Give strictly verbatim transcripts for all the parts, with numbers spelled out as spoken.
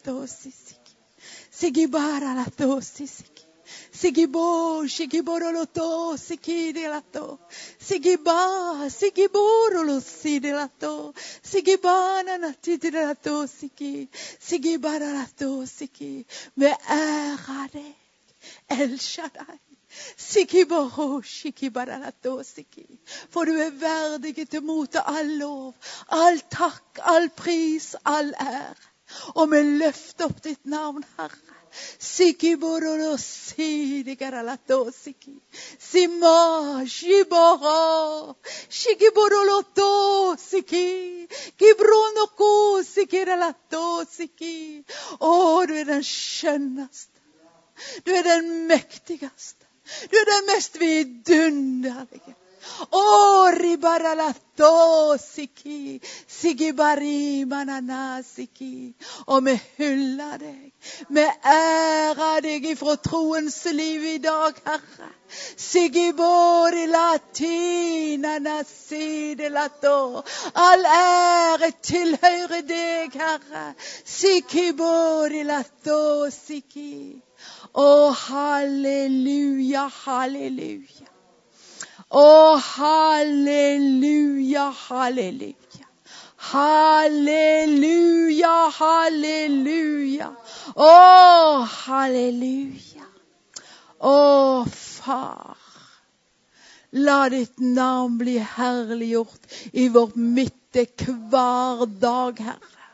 tosi siki. Sigibara la tosi siki. Sigibo, sigiboro lo to, sikide la to. Sigiba, sigiboro lo side la to. Sigibana na tide la to siki. Sigibara la to siki. Me ære deg, El Shaddai. Sikiboro, sikibara la to siki. For du er verdig til mote all lov, all takk, all pris, all ære. Og vi løfter opp ditt navn, Herre. Sikiboro sidigara la tosiki. Sima shibara. Shikiboro lo tosiki. Gibrono ko sikira la tosiki. Å, du er den skjønneste. Du er den mektigste. Du er den mest vidunderlige. O ribara la tosiki, sigibari mananasiki, og vi hyller deg, vi ærer deg ifra troens liv i dag, Herre. Sigibori latina naside lato, all ære tilhører deg, Herre. Sigibori lato siki, å halleluja, halleluja. Å, halleluja, halleluja. Halleluja, halleluja. Å, halleluja. Å, far. La ditt navn bli herliggjort i vårt midte hver dag, Herre.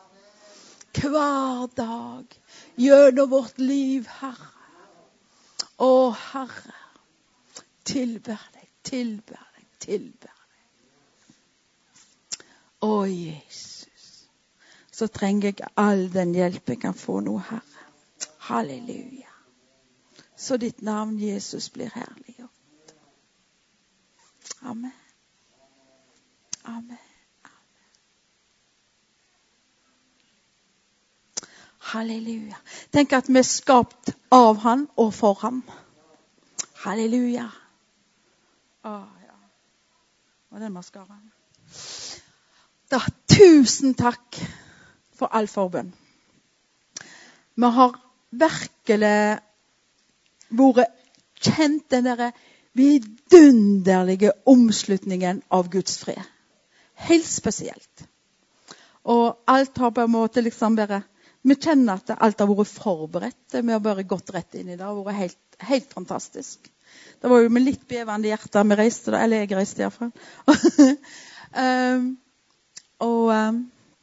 Hver dag. Gjennom vårt liv, Herre. Å, Herre. Tilber deg. Tilber deg, tilber deg. Å, Jesus. Så trenger jeg all den hjelp jeg kan få nå, Herre. Halleluja. Så ditt navn, Jesus, blir herliggjort. Amen. Amen. Amen. Halleluja. Tenk at vi er skapt av han og for ham. Halleluja. Åh, ja. Og den maskaraen. Da, tusen takk for all forbønn. Vi har virkelig vært kjent den der vidunderlige omslutningen av Guds fred. Helt spesielt. Og alt har på en måte liksom bare, vi kjenner at alt har vært forberedt. Vi har bare gått rett inn i det. Det har vært helt, helt fantastisk. Det var jo med litt bevende hjerter vi reiste, eller jeg reiste i hvert fall. um, og um,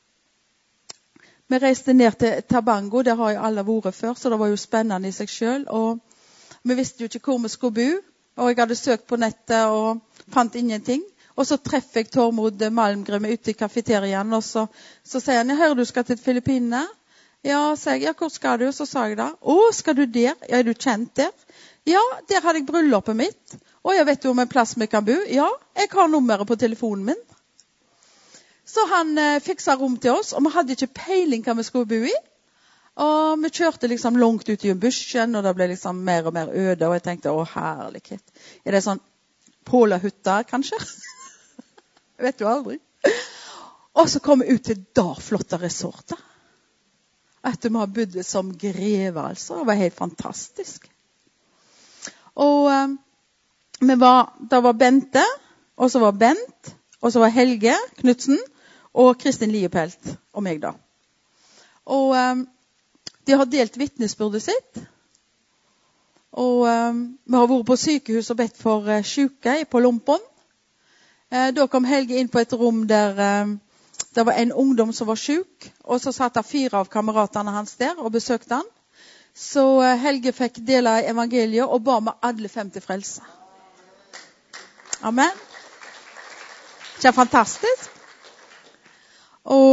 vi reiste ned til Tabango, der har jo alle vært før, så det var jo spennende i seg selv. Og vi visste jo ikke hvor vi skulle bo, og jeg hadde søkt på nettet og fant ingenting. Og så treffer jeg Tormod Malmgren ute i kafeteriaen, og så, så sier han, jeg hører du skal til Filippinene. Ja, sa jeg, ja, hvor skal du? Så sa jeg da, å, skal du der? Ja, er du kjent der? Ja, der hadde jeg bryllupet mitt. Og jeg vet jo om en plass vi kan bo. Ja, jeg har nummeret på telefonen min. Så han eh, fikset rom til oss, og vi hadde ikke peiling hva vi skulle bo i. Og vi kjørte liksom langt ut i en busken, og det ble liksom mer og mer øde, og jeg tenkte, å herlighet. Er det sånn pålahutta, kanskje? Jeg vet jo aldri. Og så kom vi ut til da flotte resorter. At vi har bodd som greve, altså. Det var helt fantastisk. Og um, vi var, da var Bente, og så var Bent, og så var Helge Knudsen, og Kristin Liepelt, og meg da. Og um, de har delt vittnesbyrdet sitt. Og um, vi har vært på sykehus og bedt for uh, syke på Lompon. Uh, da kom Helge inn på et rom der um, det var en ungdom som var syk, og så satt det fire av kameratene hans der og besøkte han. Så Helge fikk dele evangeliet og ba med alle fem til frelse. Amen. Det er fantastisk. Og,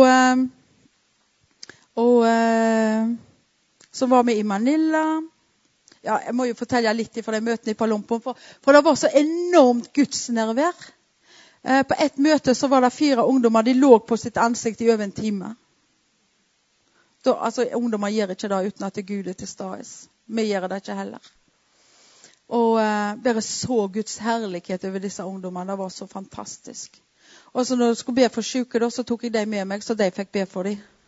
og så var vi i Manila. Ja, jeg må jo fortelle litt fra de møtene i Palompo, for, for det var så enormt gudsnærvær. På et møte så var det fire ungdommer, de lå på sitt ansikt i over en time. Da, altså, ungdommer gjør ikke det uten at Gud er til stades. Vi gjør det ikke heller. Og uh, bare så Guds herlighet over disse ungdommene. Det var så fantastisk. Og så når jeg skulle be for syke, da, så tok jeg dem med meg, så de fikk be for dem.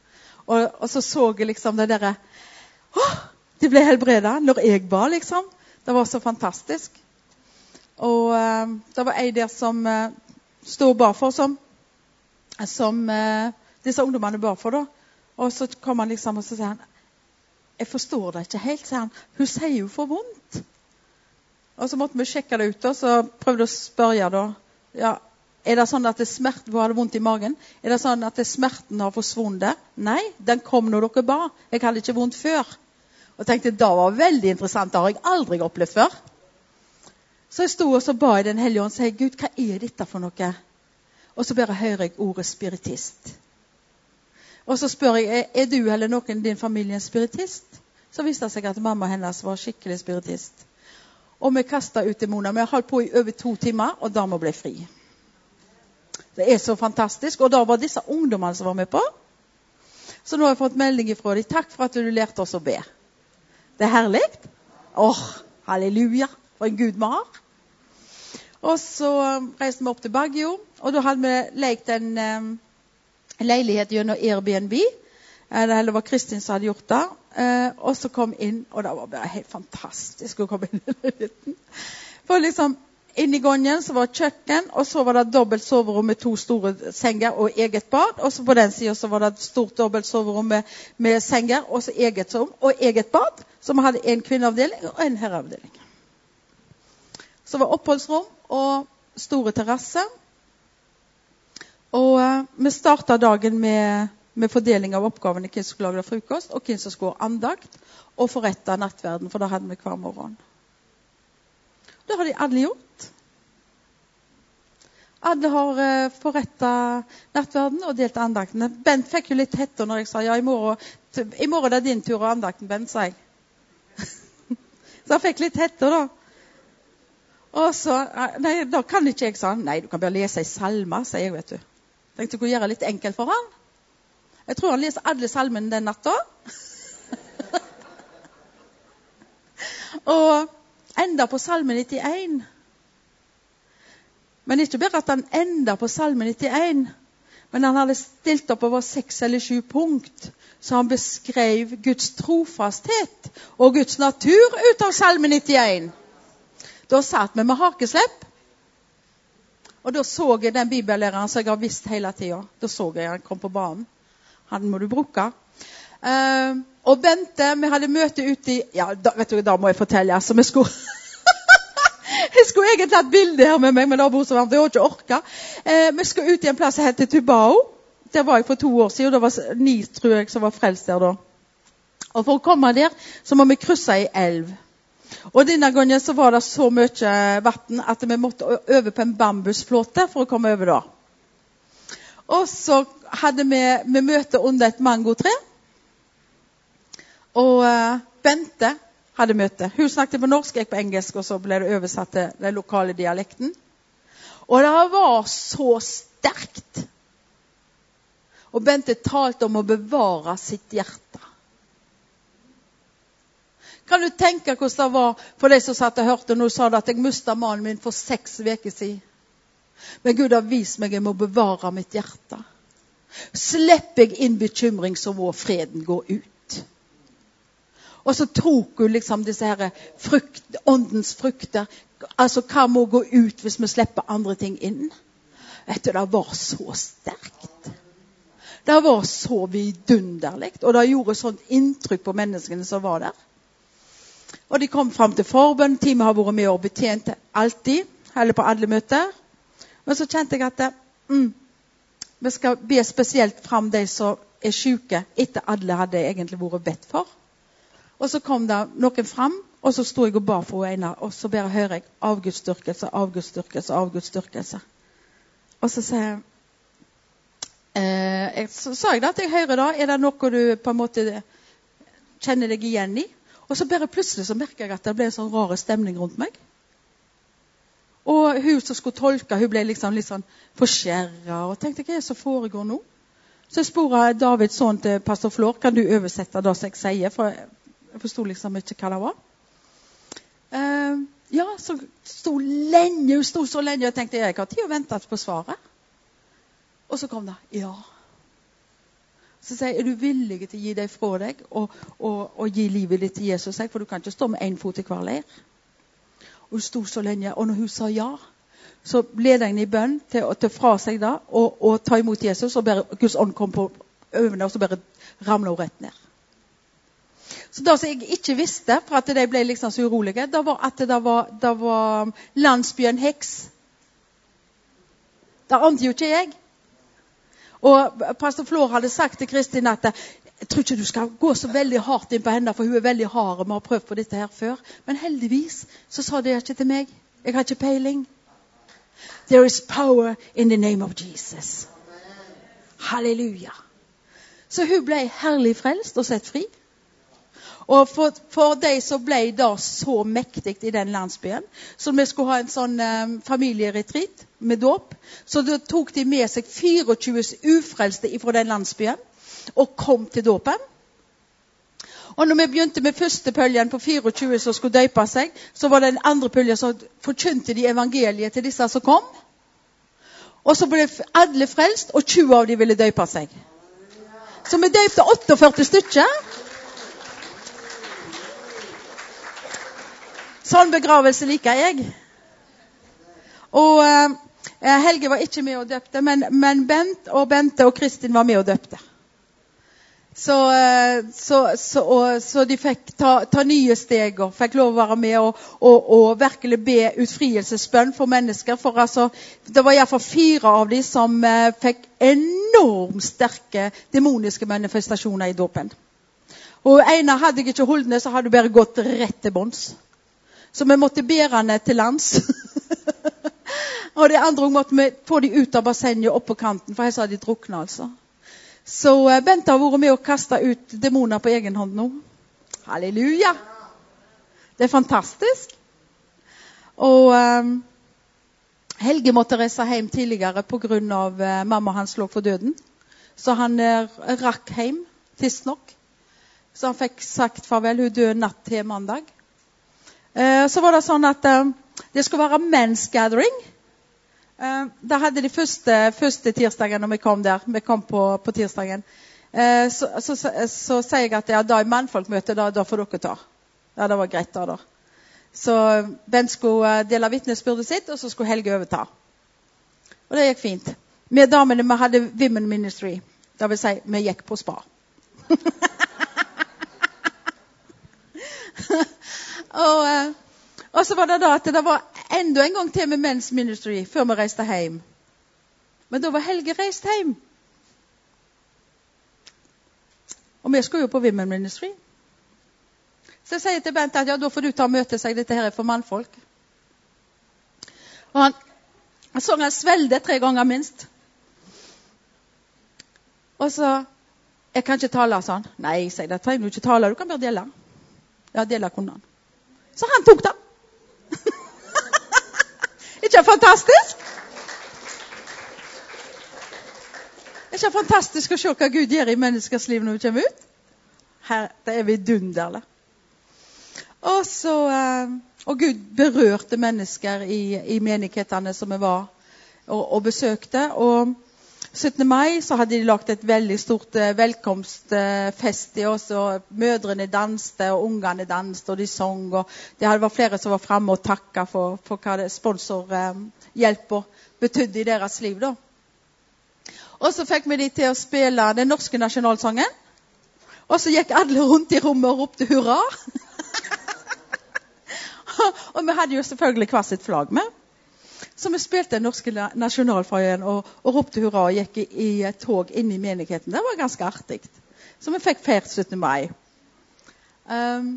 Og, og så så jeg liksom det der, åh, de ble helbredet når jeg ba, liksom. Det var så fantastisk. Og uh, det var en der som uh, stod bar for, som, som uh, disse ungdommene bar for da. Og så kom han liksom og så sier han, jeg forstår det ikke helt, sier han. Hun sier jo for vondt. Og så måtte vi sjekke det ut, og så prøvde jeg å spørre da, ja, er det sånn at det smerten, hun hadde vondt i magen? Er det sånn at det smerten har forsvunnet? Nei, den kom når dere ba. Jeg hadde ikke vondt før. Og tenkte, det var veldig interessant, det har jeg aldri opplevd før. Så jeg stod og så ba i den hellige ånd, og sier, Gud, hva er dette for noe? Og så bare hører jeg ordet spiritist. Og så spør jeg, er, er du eller noen i din familie en spiritist? Så viste det seg at mamma hennes var skikkelig spiritist. Og vi kastet ut demoner. Vi har holdt på i over to timer, og da må bli fri. Det er så fantastisk. Og da var disse ungdommene som var med på. Så nå har jeg fått melding fra dem. Takk for at du lærte oss å be. Det er herlig. Åh, halleluja. For en Gud vi har. Og så reiste vi opp til Baggio. Og da hadde vi lekt en um, leilighet gjennom Airbnb. Eller var Kristin som hadde gjort det. Uh, og så kom inn, og det var bare helt fantastisk å komme inn i leiligheten. For liksom, inn i gangen så var det kjøkken, og så var det dobbelt soverom med to store senger og eget bad. Og så på den siden så var det et stort dobbelt soverom med, med senger, og så eget rom og eget bad. Så vi hadde en kvinneavdeling og en herreavdeling. Så var oppholdsrom og store terrasse. Og uh, vi startet dagen med... med fordeling av oppgavene, hvem som skulle lage frokost, og hvem som skulle ha andakt, og forrette nattverden, for da hadde vi hver morgen. Det har de alle gjort. Alle har uh, forrettet nattverden og delt andaktene. Bent fikk jo litt hette når jeg sa, ja, i morgen, i morgen er det din tur og andakten, Bent, sa jeg. Så han fikk litt hette da. Og så, nei, da kan ikke jeg, sa han. Nei, du kan bare lese i salmer, sier jeg, vet du. Tenkte jeg kunne gjøre litt enkelt for han. Jeg tror han leser alle salmene den natta. Og enda på salme nittien. Men ikke bare at han enda på salme nittien, men han hadde stilt opp over seks eller sju punkt, så han beskrev Guds trofasthet og Guds natur ut av salme nittien. Da satt vi med hakeslepp. Og da så jeg den bibellæreren som jeg har visst hele tiden. Da så jeg han kom på banen. Han må du bruke. Uh, og Bente, vi hadde møte ute i... Ja, da, vet du, da må jeg fortelle. Altså, vi skulle... jeg skulle egentlig ha et bilde her med meg, men da bor så varmt, det var ikke orket. Uh, vi skulle ut i en plass som heter Tubao. Der var jeg for to år siden, og det var ni, tror jeg, som var frelst der da. Og for å komme der, så må vi krysse i elv. Og denne gangen så var det så mye vatten at vi måtte øve på en bambusflåte for å komme over da. Og så hadde vi, vi møte under et mangotre. Og uh, Bente hadde møte. Hun snakket på norsk, jeg på engelsk, og så ble det oversatt til den lokale dialekten. Og det var så sterkt. Og Bente talte om å bevare sitt hjerte. Kan du tenke hvordan det var for de som satt og hørte, når hun sa det, at jeg mistet mannen min for seks veker siden. Men Gud har vist meg jeg må bevare mitt hjerte. Slipper jeg inn bekymring, så må freden gå ut. Og så tok hun liksom disse her frukt, åndens frukter. Altså, hva må gå ut hvis vi slipper andre ting inn? Vet du, det var så sterkt. Det var så vidunderligt. Og det gjorde sånt inntrykk på menneskene som var der. Og de kom frem til forbønn. Teamet har vært med og betjent alltid, eller på alle møter. Men så kjente jeg at mm, vi skal be spesielt frem de som er syke, etter alle hadde egentlig vært bedt for. Og så kom det noen frem, og så stod jeg og ba for henne, og så bare hører jeg avgudsdyrkelse, avgudsdyrkelse, avgudsdyrkelse. Og så sa jeg, eh, så sa jeg da at jeg hører da, er det noe du på en måte kjenner deg igjen i? Og så bare plutselig så merker jeg at det ble en sånn rar stemning rundt meg. Og hun som skulle tolke, hun ble liksom litt sånn forskjæret, og tenkte, hva er det som foregår nå? Så jeg spurte David sånn til pastor Flor, kan du oversette det som jeg sier? For jeg forstod liksom ikke hva det var. Uh, ja, så stod lenge, hun stod så lenge, og jeg tenkte, jeg har tid å vente på svaret. Og så kom det, ja. Så sier jeg, er du villig til å gi deg fra deg og, og, og gi livet ditt til Jesus? For du kan ikke stå med en fot i hver leir. Og hun stod så lenge, og når hun sa ja, så led henne i bønn til å ta fra seg da, og, og ta imot Jesus, og bare Guds ånd kom på øvende, og så bare ramlet hun rett ned. Så det som jeg ikke visste, for at de ble liksom så urolige, det var at det var, det var landsbyen Heks. Det ante jo ikke jeg. Og pastor Flor hadde sagt til Kristin at jeg tror ikke du skal gå så veldig hardt inn på henne, for hun er veldig hard, og vi har prøvd på dette her før. Men heldigvis så sa det ikke til meg. Jeg har ikke peiling. There is power in the name of Jesus. Halleluja. Så hun ble herlig frelst og sett fri. Og for, for de som ble da så mektigt i den landsbyen, så vi skulle ha en sånn um, familieretreat med dåp, så da tok de med seg tjuefire ufrelste fra den landsbyen, og kom til dåpen. Og når vi begynte med første pølgen på tjuefire som skulle døpe seg, så var det en andre pølge som forkynte de evangeliet til disse som kom. Og så ble alle frelst, og tjue av de ville døpe seg. Så vi døpte førtiåtte stykker. Sånn begravelse liker jeg. Og uh, Helge var ikke med og døpte, men, men Bent og Bente og Kristin var med og døpte. Så, uh, så, så, og, så de fikk ta, ta nye steg og fikk lov å være med og, og, og virkelig be utfrielsesbønn for mennesker. For altså, det var i hvert fall fire av de som uh, fikk enormt sterke demoniske manifestasjoner i dåpen. Og ene hadde jeg ikke holdt ned, så hadde du bare gått rett til bånds. Så vi måtte bære henne til lands. Og det andre måtte vi få de ut av bassenget opp på kanten, for her så hadde de druknet altså. Så uh, Bente har vært med å kaste ut demoner på egen hånd nå. Halleluja! Det er fantastisk. Og um, Helge måtte reise hjem tidligere på grunn av uh, mamma hans lå for døden. Så han uh, rakk hjem tidsnok. Så han fikk sagt farvel, hun døde natt til mandag. Så var det sånn at uh, det skulle være men's gathering. Uh, da hadde de første, første tirsdagen når vi kom der. Vi kom på, på tirsdagen. Uh, så, så, så, så sier jeg at ja, da er mannfolkmøte, da, da får dere ta. Ja, det var greit da. da. Så Ben skulle uh, dele vitnesbyrdet sitt, og så skulle Helge overta. Og det gikk fint. Vi damene vi hadde Women Ministry. Det vil si, vi gikk på spa. Og, og så var det da at det var enda en gang til med Men's Ministry før vi reiste hjem. Men da var Helge reist hjem. Og vi skulle jo på Women Ministry. Så jeg sier til Bent at ja, da får du ta og møte seg, dette her er for mannfolk. Og han, han så han svelde tre ganger minst. Og så, jeg kan ikke tale sånn. Nei, sier jeg, det trenger du ikke tale, du kan bare dele. Ja, dele kunne han. Så han tok det. Ikke fantastisk? Ikke fantastisk å se hva Gud gjør i menneskers liv når vi kommer ut? Her, det er vidunderlig. Og så, og Gud berørte mennesker i, i menighetene som vi var og, og besøkte. Og syttende mai så hadde de lagt et veldig stort uh, velkomstfest uh, i oss, og mødrene danste, og ungene danste, og de sang, og det var flere som var fremme og takket for, for hva det sponsorhjelp um, betydde i deres liv da. Og så fikk vi de til å spille den norske nasjonalsangen, og så gikk alle rundt i rommet og ropte hurra. Og vi hadde jo selvfølgelig hver sitt flagg med. Så vi spilte den norske nasjonalflaggen og, og ropte hurra og gikk i, i et tog inn i menigheten. Det var ganske artig. Så vi fikk feirt syttende mai. Um,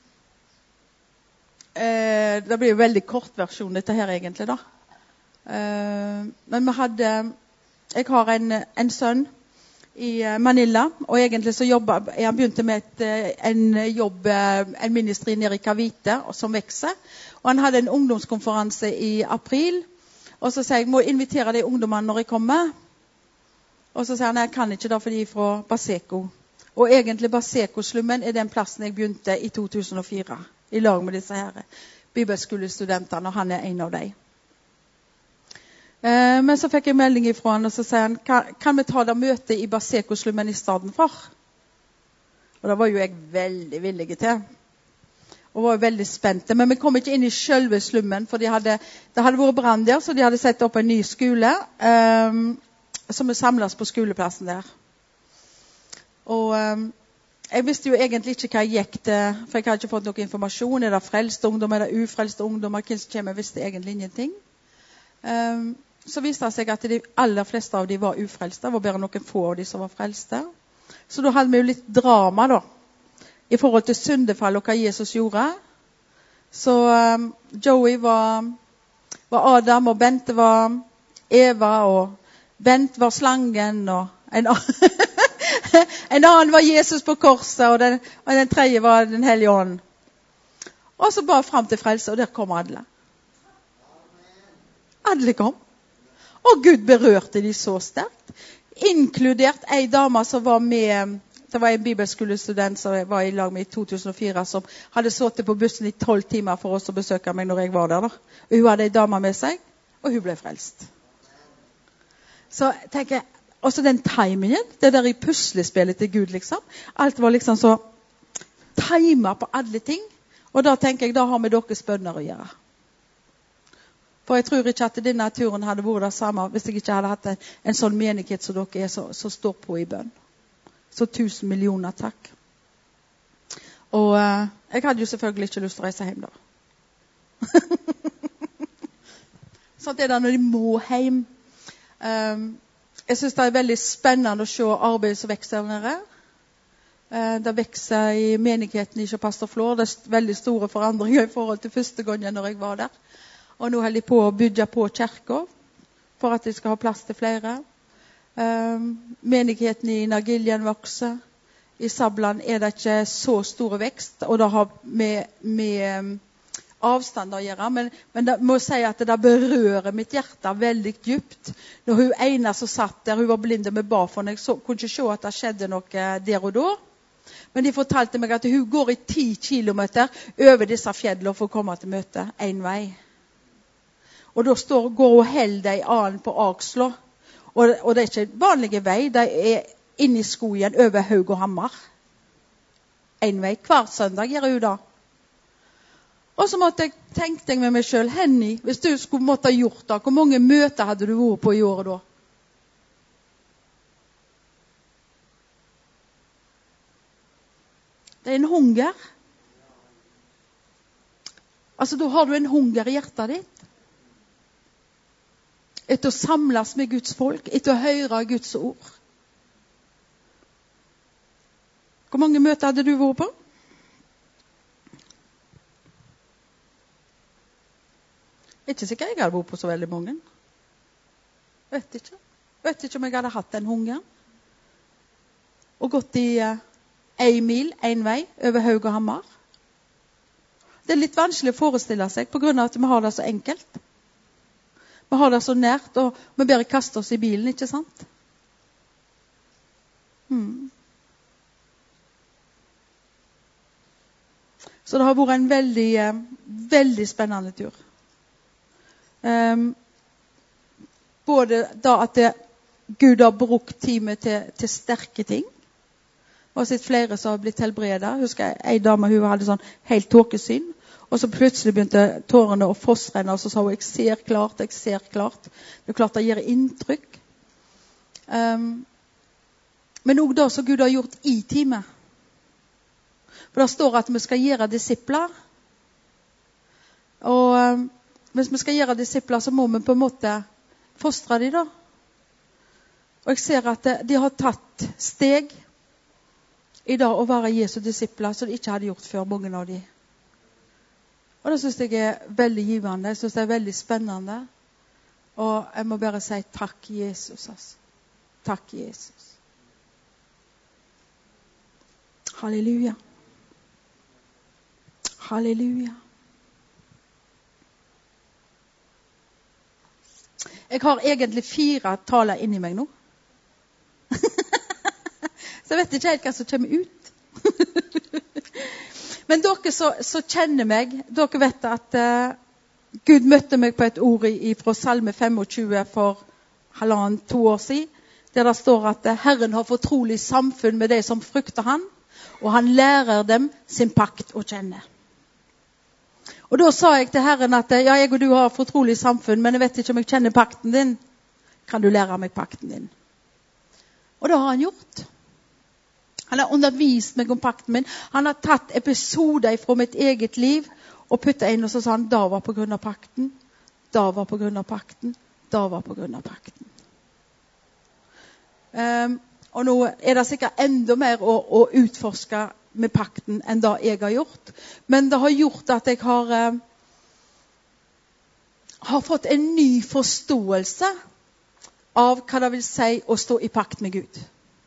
eh, det blir jo veldig kort versjon dette her egentlig da. Uh, men vi hadde, jeg har en, en sønn i Manila, og egentlig så jobbet, jeg begynte med et, en jobb, en ministry nede i Cavite, som vekser. Og han hadde en ungdomskonferanse i april, og så sier jeg, må invitere de ungdommene når jeg kommer. Og så sier han, jeg kan ikke da, for de er fra Baseco. Og egentlig Baseco-slummen er den plassen jeg begynte i to tusen og fire, i lag med disse her bibelskolestudentene, og han er en av dem. Eh, men så fikk jeg melding ifra han, og så sier han, kan, kan vi ta det møtet i Basekoslummen i stedet for? Og det var jo jeg veldig villig til. Og var veldig spente. Men vi kom ikke inn i selve slummen, for de hadde, det hadde vært brann der, så de hadde sett opp en ny skole, um, som vi samles på skoleplassen der. Og um, jeg visste jo egentlig ikke hva jeg gikk til, for jeg hadde ikke fått noe informasjon. Er det frelste ungdom, er det ufrelste ungdommer? Hvem som kommer, jeg visste egentlig ingenting. Um, så viste det seg at de aller fleste av de var ufrelste. Det var bare noen få av de som var frelste. Så da hadde vi jo litt drama da, i forhold til syndefall og hva Jesus gjorde. Så um, Joey var, var Adam, og Bente var Eva, og Bent var slangen, og en annen, en annen var Jesus på korset, og den, og den tredje var den hellige ånden. Og så bare frem til frelse, og der kom alle. Alle kom. Og Gud berørte de så sterkt. Inkludert en dame som var med. Det var en bibelskolestudent som var i lag med i to tusen og fire, som hadde sittet på bussen i tolv timer for oss å besøke meg når jeg var der. Da. Og hun hadde en dame med seg, og hun ble frelst. Så tenker jeg, også den timingen, det der i puslespillet til Gud, liksom. Alt var liksom så timet på alle ting. Og da tenker jeg, da har vi deres bønner å gjøre. For jeg tror ikke at denne turen hadde vært det samme hvis jeg ikke hadde hatt en, en sånn menighet som dere er, så, så står på i bønn. Så tusen millioner takk. Og uh, jeg hadde jo selvfølgelig ikke lyst til å reise hjem da. Sånn er det når de må hjem. Um, jeg synes det er veldig spennende å se arbeidet som vekster der nede. Uh, det vekser i menigheten i Pastor Flår. Det er veldig store forandringer i forhold til første gangen når jeg var der. Og nå holder de på å bygge på kirker for at de skal ha plass til flere. Um, menigheten i Nagiljen vokser. I Sablan er det ikke så stor vekst, og det har med, med um, avstand å gjøre. Men, men det må si at det berører mitt hjerte veldig dypt. Når hun ene som satt der, hun var blind med ba for henne, jeg så, kunne ikke se at det skjedde noe der og da. Men de fortalte meg at hun går i ti kilometer over disse fjellene for å komme til møte en vei. Og da står, går hun heldig annen på Akslå. Og, og det er ikke vanlige vei, det er inne i skogen over Haug og Hammer. En vei, hver søndag gjør hun da. Og så måtte jeg tenke deg med meg selv, Henny, hvis du skulle måtte ha gjort det, hvor mange møter hadde du vært på i året da? Det er en hunger. Altså, da har du en hunger i hjertet ditt. Etter å samles med Guds folk, etter å høre Guds ord. Hvor mange møter hadde du vært på? Ikke sikkert jeg hadde vært på så veldig mange. Vet ikke. Vet ikke om jeg hadde hatt den hungeren. Og gått i uh, en mil, en vei, over Haug og Hammer. Det er litt vanskelig å forestille seg, på grunn av at vi har det så enkelt. Vi har det så nært, og vi bare kaster oss i bilen, ikke sant? Hmm. Så det har vært en veldig, veldig spennende tur. Um, både da at det, Gud har brukt timen til, til sterke ting. Og har sett flere som har blitt helbredet. Husker jeg, en dame, hun hadde sånn helt tåkesyn. Og så plutselig begynte tårene å fossrenne, og så sa hun, jeg ser klart, jeg ser klart. Det er klart det gir inntrykk. Um, men også da så Gud har gjort i time. For det står at vi skal gjøre disipler. Og um, hvis vi skal gjøre disipler, så må vi på en måte fostre de da. Og jeg ser at de har tatt steg i dag å være Jesu disipler, som de ikke hadde gjort før, mange av de. Og det synes jeg er veldig givende. Jeg synes det er veldig spennende. Og jeg må bare si takk, Jesus. Altså. Takk, Jesus. Halleluja. Halleluja. Jeg har egentlig fire taler inni meg nå. Så jeg vet ikke helt hva som kommer ut. Men dere som kjenner meg, dere vet at uh, Gud møtte meg på et ord i, fra Salme tjuefem for halvannet, to år siden, der det står at Herren har fortrolig samfunn med de som frykter han, og han lærer dem sin pakt å kjenne. Og da sa jeg til Herren at ja, jeg og du har fortrolig samfunn, men jeg vet ikke om jeg kjenner pakten din. Kan du lære meg pakten din? Og det har han gjort. Han har undervist meg om pakten min. Han har tatt episoder fra mitt eget liv og puttet inn, og så sa han, da var på grunn av pakten, da var på grunn av pakten, da var på grunn av pakten. Um, og nå er det sikkert enda mer å, å utforske med pakten enn det jeg har gjort. Men det har gjort at jeg har, uh, har fått en ny forståelse av hva det vil si å stå i pakt med Gud.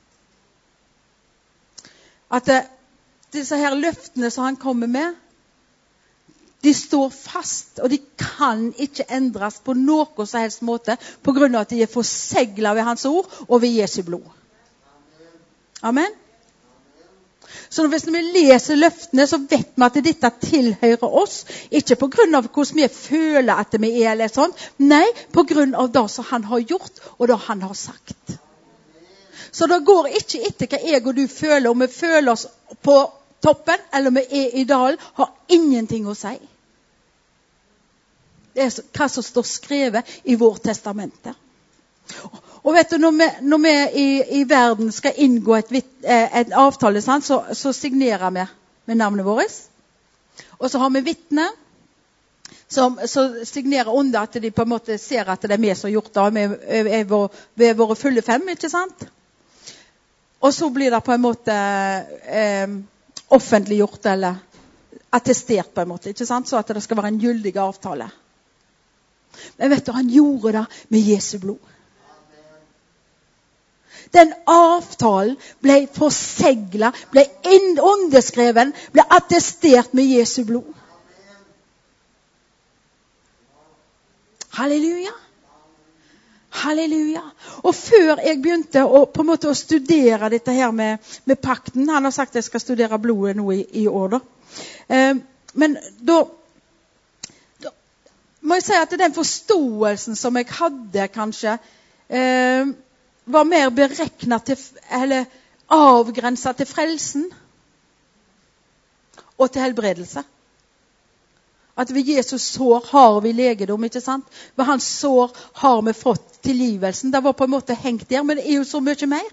At uh, disse her løftene som han kommer med, de står fast, og de kan ikke endres på noen som helst måte på grunn av at de er forseglet ved hans ord og ved Jesu blod. Amen. Så hvis vi leser løftene, så vet vi at dette tilhører oss, ikke på grunn av hvordan vi føler at vi er eller sånn, nei, på grunn av det som han har gjort og det han har sagt. Så det går ikke etter hva jeg og du føler, om vi føler oss på toppen, eller om vi er i dalen, har ingenting å si. Det er hva som står skrevet i vårt testamente. Og vet du, når vi, når vi i, i verden skal inngå et, en avtale, sant, så, så signerer vi med navnet vårt. Og så har vi vittne som så signerer under at de på en måte ser at det er vi som har gjort det. Vi er, vår, vi er våre fulle fem, ikke sant? Og så blir det på en måte eh, offentliggjort eller attestert på en måte, ikke sant? Så at det skal være en gyldig avtale. Men vet du, han gjorde det med Jesu blod. Den avtalen ble forseglet, ble underskreven, ble attestert med Jesu blod. Halleluja. Halleluja. Og før jeg begynte å, på en måte, å studere dette her med, med pakten, han har sagt at jeg skal studere blodet nå i, i år da. Eh, men da, da må jeg si at den forståelsen som jeg hadde kanskje, eh, var mer beregnet til, eller avgrenset til frelsen og til helbredelse. At ved Jesus sår har vi legedom, ikke sant? Ved hans sår har vi fått tilgivelsen. Det var på en måte hengt der, men det er jo så mye mer.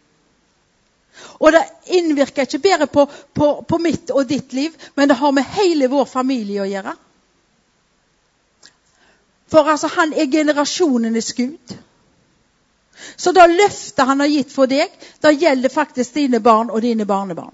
Og det innvirker ikke bare på, på, på mitt og ditt liv, men det har med hele vår familie å gjøre. For altså, han er generasjonenes Gud. Så da løftet han har gitt for deg, da gjelder faktisk dine barn og dine barnebarn.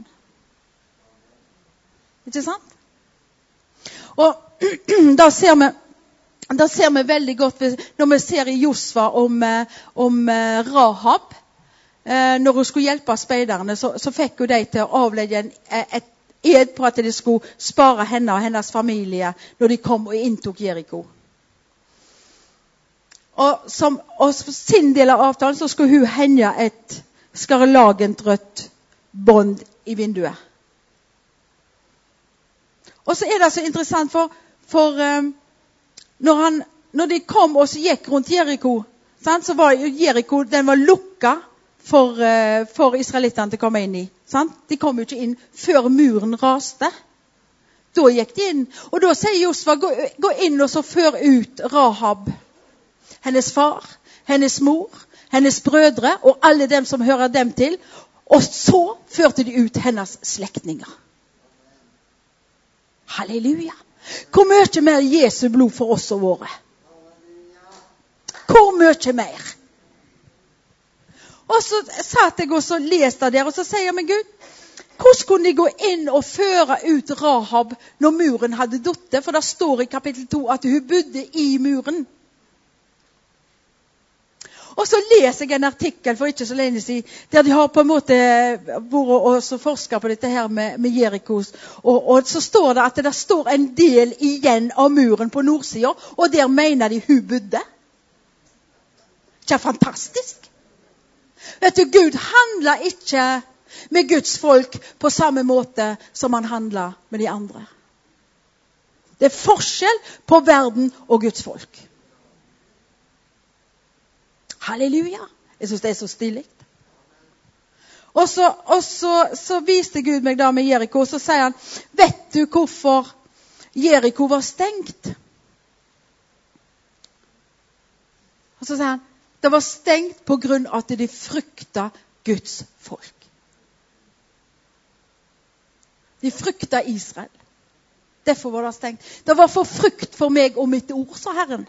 Ikke sant? Og da ser vi, da ser vi veldig godt, når vi ser i Josva om, om Rahab, når hun skulle hjelpe speiderne, så, så fikk hun de til å avlegge en, et ed på at de skulle spare henne og hennes familie når de kom og inntok Jericho. Og som og sin del av avtalen så skulle hun henge et skarlagent rødt bånd i vinduet. Og så er det så interessant, for, for um, når, han, når de kom og så gikk rundt Jericho, sant, så var Jericho, den var lukket for, uh, for israelittene til å komme inn i. Sant? De kom jo ikke inn før muren raste. Da gikk de inn. Og da sier Josva, gå, gå inn og så før ut Rahab. Hennes far, hennes mor, hennes brødre og alle dem som hører dem til. Og så førte de ut hennes slektninger. Halleluja. Hvor mye mer Jesu blod for oss og våre? Hvor mye mer? Og så satt jeg og så leste der, og så sier jeg, men Gud, hvordan kunne de gå inn og føre ut Rahab når muren hadde dottet? For det står i kapittel to at hun bodde i muren. Og så leser jeg en artikkel for ikke så lenge siden, der de har på en måte vært og forsket på dette her med, med Jericho. Og, og så står det at det står en del igjen av muren på nordsiden, og der mener de hun bodde. Ikke fantastisk? Vet du, Gud handler ikke med Guds folk på samme måte som han handler med de andre. Det er forskjell på verden og Guds folk. Halleluja. Jeg synes det er så stilig. Og, så, og så, så viste Gud meg da med Jericho, og så sier han, vet du hvorfor Jericho var stengt? Og så sier han, det var stengt på grunn av at de frykta Guds folk. De frykta Israel. Derfor var det stengt. Det var for frykt for meg og mitt ord, sa Herren.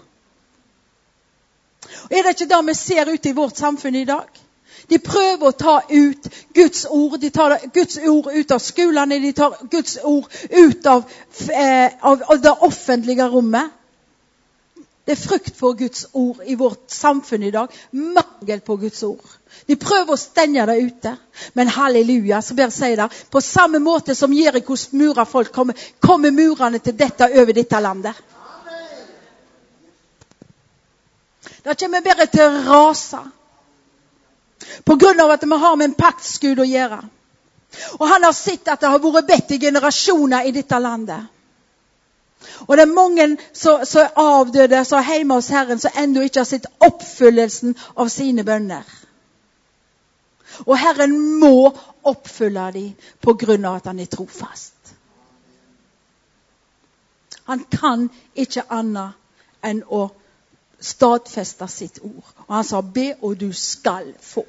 Og er det ikke det vi ser ute i vårt samfunn i dag? De prøver å ta ut Guds ord. De tar Guds ord ut av skolene. De tar Guds ord ut av, eh, av, av det offentlige rommet. Det er frykt for Guds ord i vårt samfunn i dag. Mangel på Guds ord. De prøver å stenge det ute. Men halleluja, så bare sier det. På samme måte som Jerikos murer folk kommer, kommer murene til dette over dette landet. Da kommer vi bare til å rase. På grunn av at vi har med en paktsgud å gjøre. Og han har sett at det har vært bedt i generasjoner i dette landet. Og det er mange som er avdøde, som er hjemme hos Herren, som enda ikke har sett oppfyllelsen av sine bønner. Og Herren må oppfylle dem på grunn av at han er trofast. Han kan ikke annet enn å stadfeste sitt ord. Og han sa, be og du skal få.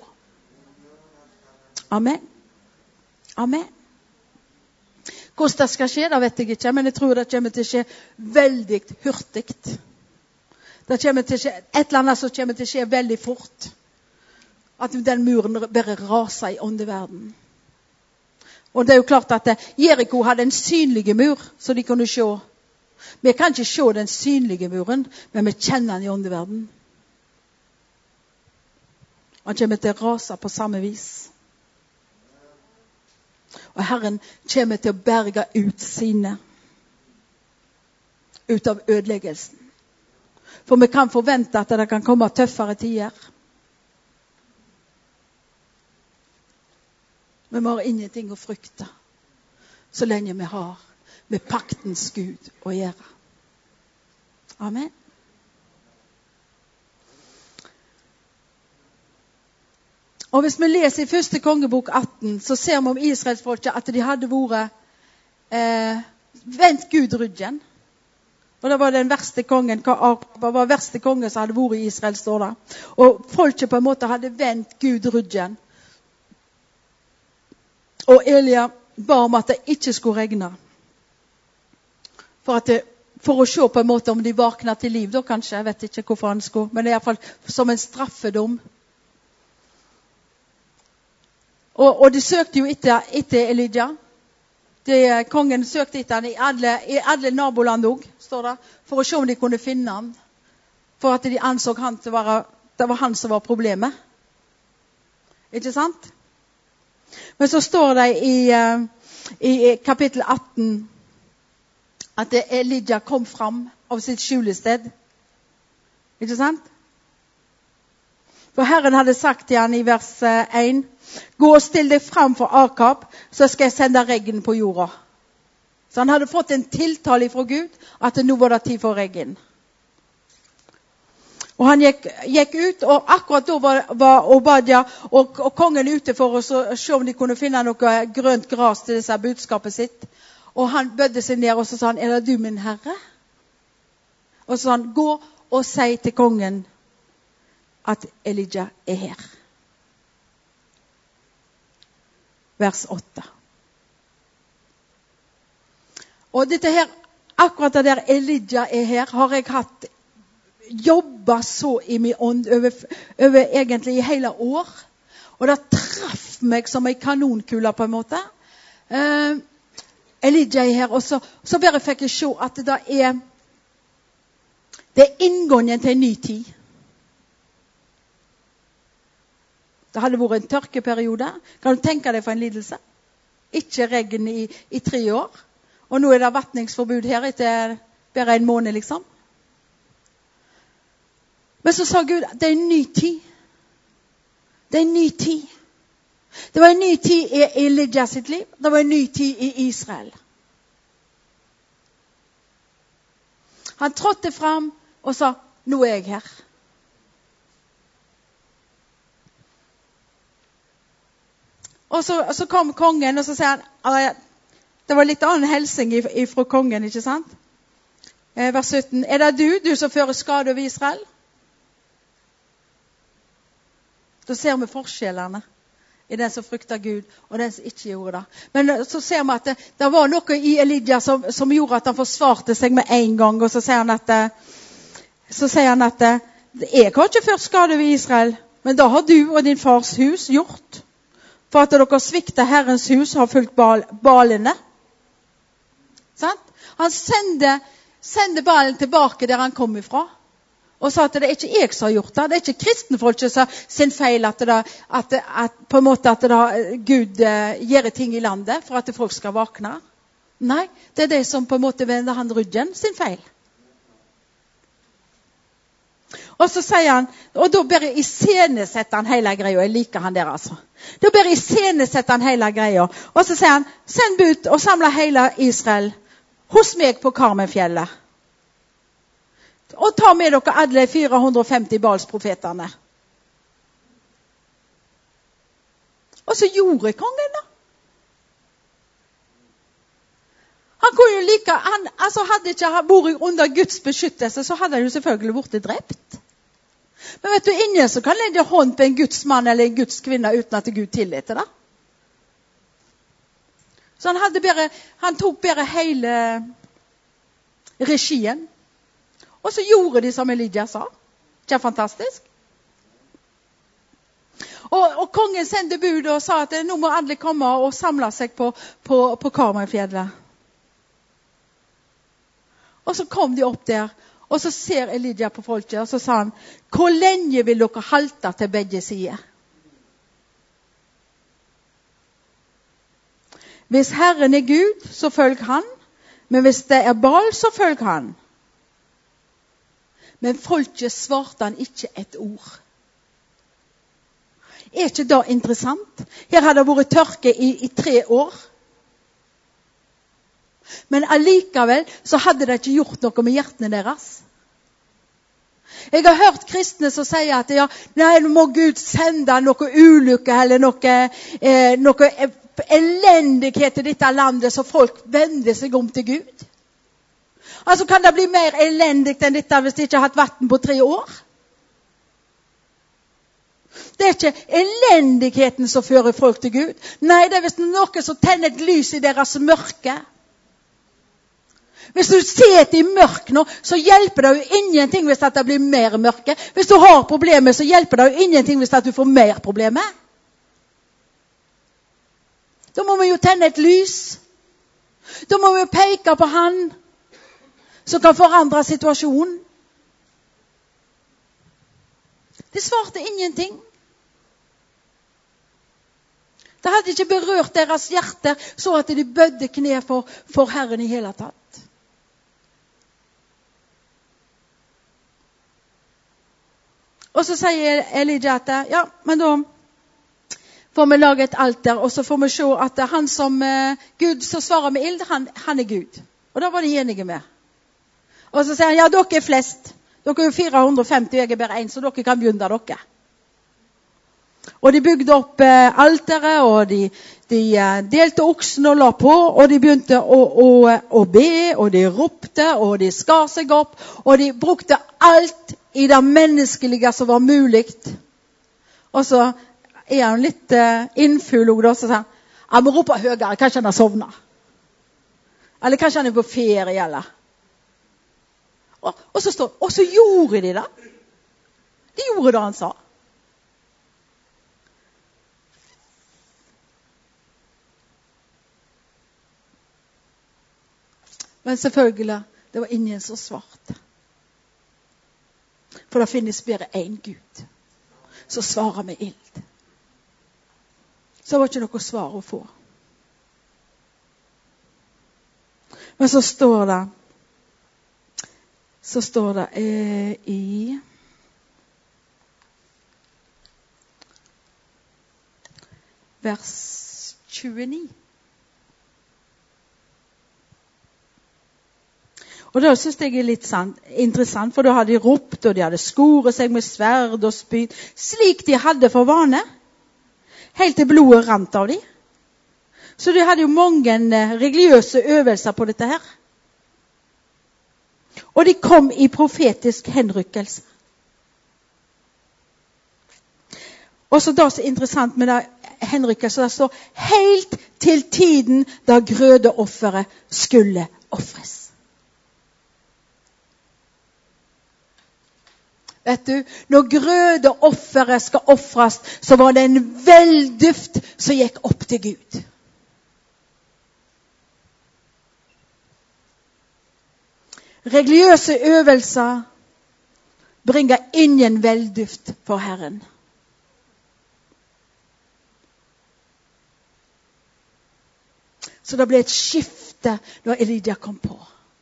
Amen. Amen. Hvordan det skal skje, det vet jeg ikke, men jeg tror det kommer til å skje veldig hurtig. Det kommer til å skje, et eller annet som kommer til å skje veldig fort. At den muren bare raser i åndeverden. Og det er jo klart at Jericho hadde en synlig mur, så de kunne se. Vi kan ikke se den synlige muren, men vi kjenner den i åndeverden. Han kommer til å rase på samme vis. Og Herren kommer til å berge ut sine. Ut av ødeleggelsen. For vi kan forvente at det kan komme tøffere tider. Men vi har ingenting å frykte. Så lenge vi har med paktens Gud å gjøre. Amen. Og hvis vi leser i første kongebok atten, så ser vi om Israelsfolket at de hadde vært eh, vendt Gud ryggen. Og det var den verste kongen, det var verste kongen som hadde vært i Israel, står det. Og folket på en måte hadde vendt Gud ryggen. Og Elia ba om at det ikke skulle regne. For, at det, for å se på en måte om de vakna til liv, da kanskje, jeg vet ikke hvorfor han skulle, men det er i hvert fall som en straffedom. Og, og de søkte jo etter, etter Elijah. De, kongen søkte etter han i alle, i alle naboland også, står det, for å se om de kunne finne han. For at de anså han til å være, det var han som var problemet. Ikke sant? Men så står det i, i kapittel atten at Elijah kom fram av sitt skjulested. Ikke sant? For Herren hadde sagt til han i vers én, gå og still deg fram for Akab, så skal jeg sende regn på jorda. Så han hadde fått en tiltale fra Gud, at nå var det tid for regn. Og han gikk, gikk ut, og akkurat da var, var Obadja og, og kongen ute for å se om de kunne finne noe grønt gras til disse budskapet sitt. Og han bødde seg ned, og så sa han, er det du min herre? Og så sa han, gå og si til kongen at Elijah er her. Vers åtte. Og dette her, akkurat det der Elijah er her, har jeg hatt jobbet så i min ånd over, over egentlig i hele år. Og det traff meg som en kanonkule på en måte. Uh, Elijah er her, og så, så bare fikk jeg se at det er, det er inngangen til en ny tid. Det hadde vært en tørkeperiode. Kan du tenke deg for en lidelse? Ikke regn i, i tre år. Og nå er det vattningsforbud her etter bare en måned, liksom. Men så sa Gud, det er en ny tid. Det er en ny tid. Det var en ny tid i Elijah sitt liv. Det var en ny tid i Israel. Han trådte fram og sa, nå er jeg her. Og så, så kom kongen, og så sier han, ah, det var litt annen helsing fra kongen, ikke sant? Eh, vers sytten, er det du, du som fører skade over Israel? Da ser vi forskjellene i den som frykter Gud, og den som ikke gjorde det. Men så ser vi at det, det var noe i Elijah som, som gjorde at han forsvarte seg med en gang, og så sier han at, så sier han at jeg har ikke ført skade over Israel, men da har du og din fars hus gjort, for at dere svikter Herrens hus har fulgt bal, balene. Sant? Han sendte, sendte balen tilbake der han kom ifra, og sa at det er ikke jeg som har gjort det. Det er ikke kristenfolket sin feil at, det, at, at, på en måte at det, Gud uh, gjør ting i landet for at folk skal vakne. Nei, det er det som på en måte vender han ryggen sin feil. Og så sier han, og da bare iscenesette han hele greia. Jeg liker han der altså. Da bare iscenesette han hele greia. Og så sier han, send bud og samle hele Israel hos meg på Karmenfjellet. Og ta med dere alle fire hundre og femti Baals-profeterne. Og så gjorde kongen da. Han kunne jo like, han, altså hadde ikke vært under Guds beskyttelse, så hadde han jo selvfølgelig vært drept. Men vet du, ingen som kan legge hånd på en Guds mann eller en Guds kvinne uten at Gud tilliter det. Så han, hadde bare, han tok bare hele regien. Og så gjorde de som Elijah sa. Det er fantastisk. Og, og kongen sendte bud og sa at nå må alle komme og samle seg på, på, på Karmenfjellet. Og så kom de opp der, og så ser Elijah på folket, og så sa han, hvor lenge vil dere halte til begge sider? Hvis Herren er Gud, så følg han. Men hvis det er Baal, så følg han. Men folket svarte han ikke et ord. Er ikke det interessant? Her hadde det vært tørke i, i tre år. Men allikevel så hadde det ikke gjort noe med hjertene deres. Jeg har hørt kristne som sier at ja, nei, nå må Gud sende noe ulykke eller noe, eh, noe elendighet i dette landet så folk vender seg om til Gud. Altså kan det bli mer elendig enn dette hvis de ikke har hatt vatten på tre år? Det er ikke elendigheten som fører folk til Gud. Nei, det er hvis noe som tenner et lys i deres mørke. Hvis du sitter i mørk nå, så hjelper det jo ingenting hvis det blir mer mørke. Hvis du har problemer, så hjelper det jo ingenting hvis du får mer problemer. Da må vi jo tenne et lys. Da må vi jo peke på han som kan forandre situasjonen. De svarte ingenting. Det hadde ikke berørt deres hjerter så at de bødde kne for, for Herren i hele tatt. Og så sier Elijah at ja, men da får vi lage et alter, og så får vi se at han som uh, Gud som svarer med ild, han, han er Gud. Og da var de enige med. Og så sier han, ja, dere er flest. Dere er jo fire hundre og femti, og jeg er bare en, så dere kan begynne dere. Og de bygde opp uh, alteret, og de, de uh, delte oksen og la på, og de begynte å, å, å be, og de ropte, og de skar seg opp, og de brukte alt i det menneskelige som var mulig. Og så er han litt uh, innfull, og så sier han, han må rope høyere, kanskje han har sovnet. Eller kanskje han er på ferie, eller. Og, og, så står, og så gjorde de det. De gjorde det han sa. Men selvfølgelig, det var ingen som svarte. For det finnes bare en Gud som svarer med ild. Så det var ikke noe svar å få. Men så står det, så står det eh, i vers tjueni. Og da synes jeg er litt sant, interessant, for da hadde de ropt, og de hadde skoret seg med sverd og spyd, slik de hadde for vane, helt til blodet rant av dem. Så de hadde jo mange religiøse øvelser på dette her. Og de kom i profetisk henrykkelse. Og så da så interessant med det henrykkelse, det står helt til tiden da grødeofferet skulle offres. Vet du, når grødeofferet skal offres, så var det en velduft som gikk opp til Gud. Religiøse øvelser bringer ingen velduft for Herren. Så det ble et skifte når Elijah kom på.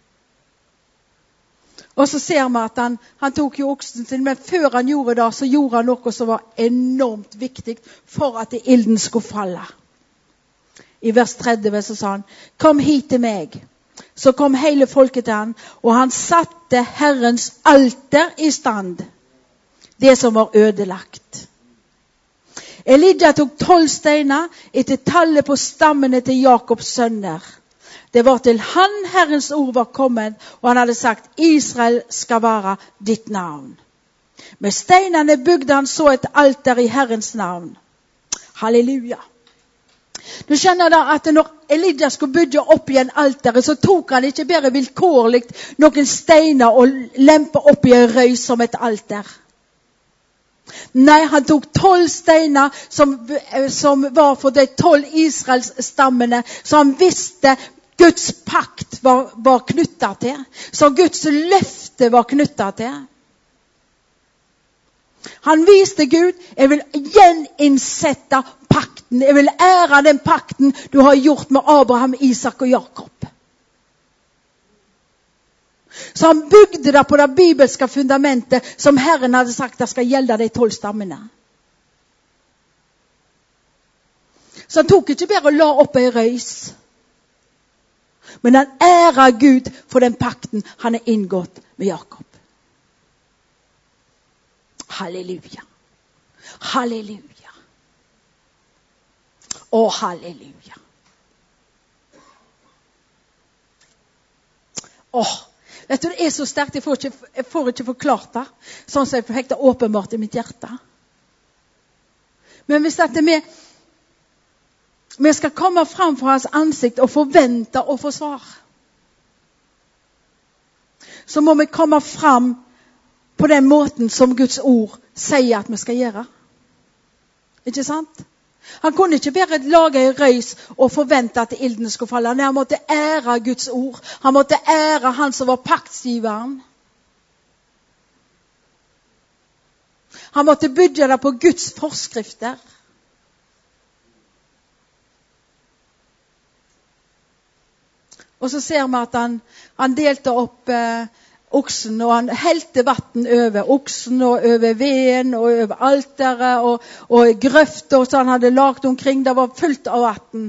Og så ser vi at han, han tok jo oksen sin, men før han gjorde det, så gjorde han noe som var enormt viktig for at ilden skulle falle. I vers tretti så sa han, kom hit til meg. Så kom hele folket til han, og han satte Herrens alter i stand, det som var ødelagt. Elijah tok tolv steiner etter tallet på stammene til Jakobs sønner. Det var til han Herrens ord var kommet, og han hadde sagt, Israel skal være ditt navn. Med steinene bygde han så et alter i Herrens navn. Halleluja. Du skjønner da at når Elijah skulle bygge opp igjen alteret, så tok han ikke bare vilkårlig noen steiner og lempe opp i en røy som et alter. Nei, han tok tolv steiner som, som var for de tolv Israels stammene, så han visste Guds pakt var, var knyttet til, så Guds løfte var knyttet til. Han viste Gud, jeg vil gjeninnsette pakten, jeg vil ære den pakten du har gjort med Abraham, Isak og Jakob. Så han bygde det på det bibelske fundamentet som Herren hadde sagt det skal gjelde de tolv stammene. Så han tok ikke bare og la opp en røys, men han ærer Gud for den pakten han har inngått med Jakob. Halleluja. Halleluja. Å, halleluja. Åh, vet du, det er så sterkt, jeg får ikke, jeg får ikke forklart det, sånn som jeg fikk det åpenbart i mitt hjerte. Men hvis dette med vi skal komme fram fra hans ansikt og forvente og få svar, så må vi komme fram på den måten som Guds ord sier at vi skal gjøre. Ikke sant? Han kunne ikke bare lage en røys og forvente at ilden skulle falle. Nei, han måtte ære Guds ord. Han måtte ære han som var paktsgiveren. Han måtte bygge det på Guds forskrifter. Og så ser vi at han, han delte opp eh, oksen, og han helte vatten over oksen og over veden og over alteret og, og grøfter som han hadde lagt omkring. Det var fullt av vatten.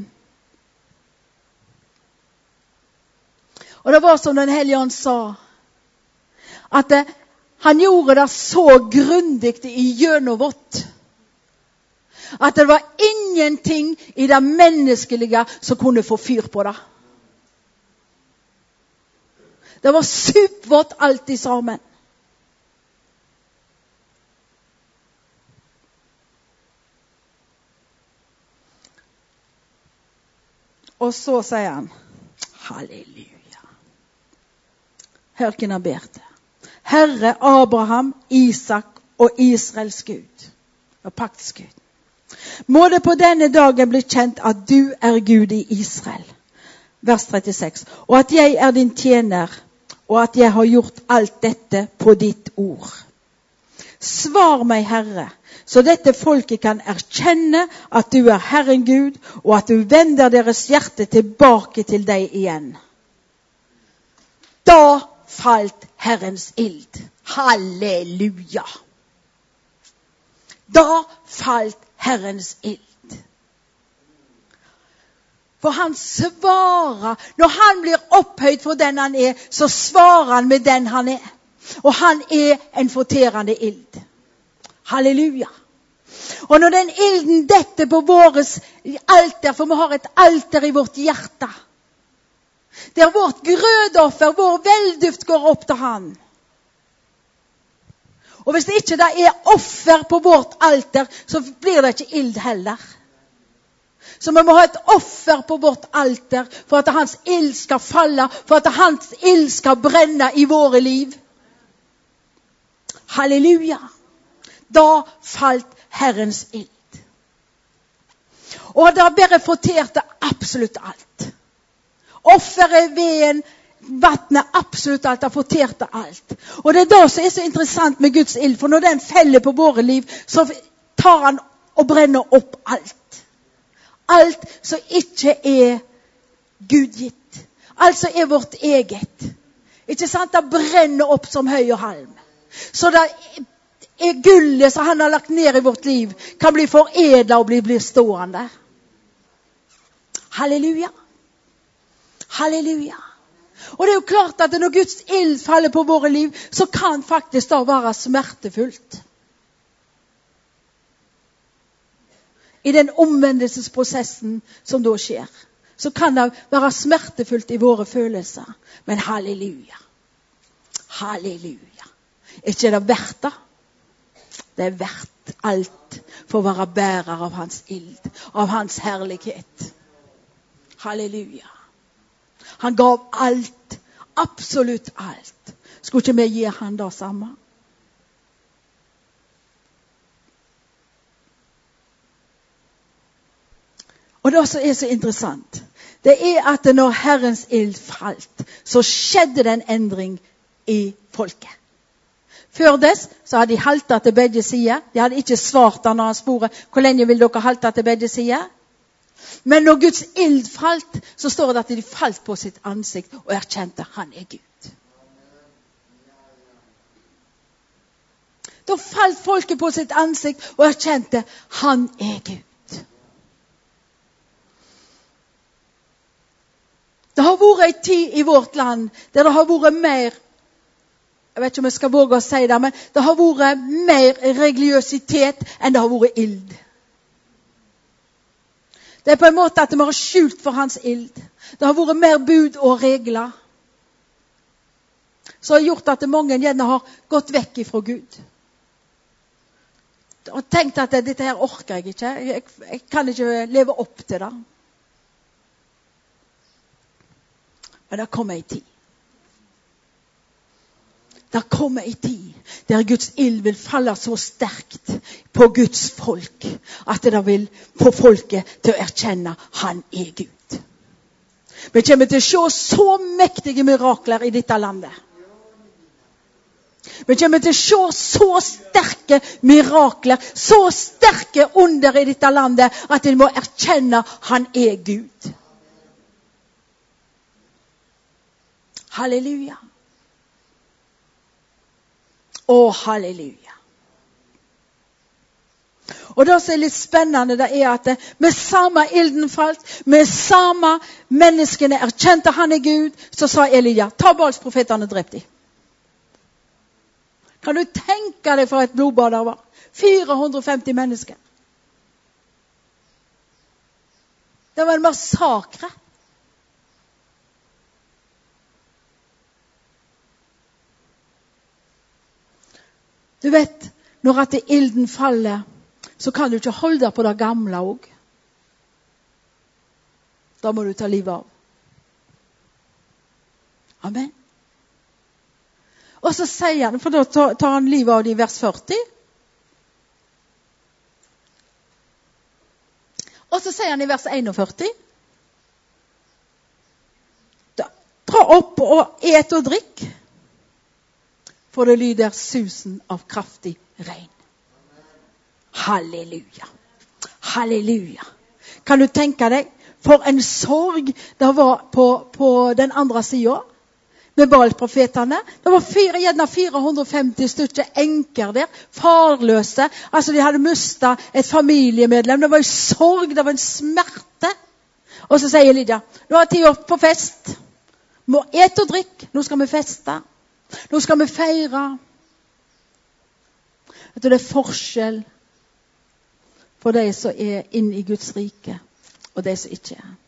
Og det var som den Hellige Ånd sa, at eh, han gjorde det så grundigt i gjennomvått, at det var ingenting i det menneskelige som kunne få fyr på det. Det var supvått alt i sammen. Og så sier han, halleluja. Hør hvem han ber til. Herre Abraham, Isak og Israels Gud, og paktsgud. Må det på denne dagen bli kjent at du er Gud i Israel. Vers trettiseks. Og at jeg er din tjener, og at jeg har gjort alt dette på ditt ord. Svar meg, Herre, så dette folket kan erkjenne at du er Herren Gud, og at du vender deres hjerte tilbake til deg igjen. Da falt Herrens ild. Halleluja! Da falt Herrens ild. For han svarer, når han blir opphøyd for den han er, så svarer han med den han er. Og han er en forterende ild. Halleluja. Og når den ilden detter på våres alter, for vi har et alter i vårt hjerte, der vårt grødoffer, vår velduft går opp til han. Og hvis det ikke det er offer på vårt alter, så blir det ikke ild heller. Så vi må ha et offer på vårt alter for at hans ild skal falle, for at hans ild skal brenne i våre liv. Halleluja. Da falt Herrens ild. Og da bare forterte absolutt alt. Offeret, veden, vattnet, absolutt alt, har forterte alt. Og det er da som er så interessant med Guds ild, for når den feller på våre liv, så tar han og brenner opp alt. Alt som ikke er gudgitt. Alt som er vårt eget. Ikke sant? Det brenner opp som høy og halm. Så det er gullet som han har lagt ned i vårt liv, kan bli foredlet og bli, bli stående. Halleluja. Halleluja. Og det er jo klart at når Guds ild faller på våre liv, så kan faktisk det være smertefullt. I den omvendelsesprosessen som da skjer, så kan det være smertefullt i våre følelser. Men halleluja. Halleluja. Er ikke det verdt det? Det er verdt alt for å være bærer av hans ild, av hans herlighet. Halleluja. Han gav alt, absolutt alt. Skulle ikke vi gi han det samme? Og det som er så interessant, det er at når Herrens ild falt, så skjedde det en endring i folket. Før dess så hadde de haltet til begge sider. De hadde ikke svart da når han sporet, hvor lenge vil dere halte til begge sider? Men når Guds ild falt, så står det at de falt på sitt ansikt og erkjente han er Gud. Da falt folket på sitt ansikt og erkjente han er Gud. Det har vært en tid i vårt land der det har vært mer, jeg vet ikke om jeg skal våge å si det, men det har vært mer religiøsitet enn det har vært ild. Det er på en måte at vi har skjult for hans ild. Det har vært mer bud og regler. Så har gjort at mange gjerne har gått vekk ifra Gud. Og tenkt at dette her orker jeg ikke. Jeg, jeg kan ikke leve opp til det. Men det kommer en tid. Det kommer en tid der Guds ild vil falle så sterkt på Guds folk, at det vil få folket til å erkjenne han er Gud. Vi kommer til å se så mektige mirakler i dette landet. Vi kommer til å se så sterke mirakler, så sterke under i dette landet, at vi må erkjenne han er Gud. Halleluja. Å, halleluja. Og det som er litt spennende, det er at med samme ilden falt, med samme menneskene erkjente han er Gud, så sa Elia, ta Baals-profetene og drep de. Kan du tenke deg for et blodbad det var? fire hundre og femti mennesker. Det var en massakre. Du vet, når at ilden faller, så kan du ikke holde på det gamle også. Da må du ta livet av. Amen. Og så sier han, for da tar han livet av det i vers førti. Og så sier han i vers førti. Dra opp og et og drikk. For det lyder susen av kraftig regn. Halleluja. Halleluja. Kan du tenke deg, for en sorg det var på, på den andre siden, med Baal-profetene. Det var fire, gjerne fire hundre og femti stykker enker der, farløse. Altså de hadde mistet et familiemedlem. Det var en sorg, det var en smerte. Og så sier Lydia, nå er tid på fest. Må et og drikk. Nå skal vi feste. Nå skal vi feire. Vet du, det er forskjell for de som er inne i Guds rike, og de som ikke er.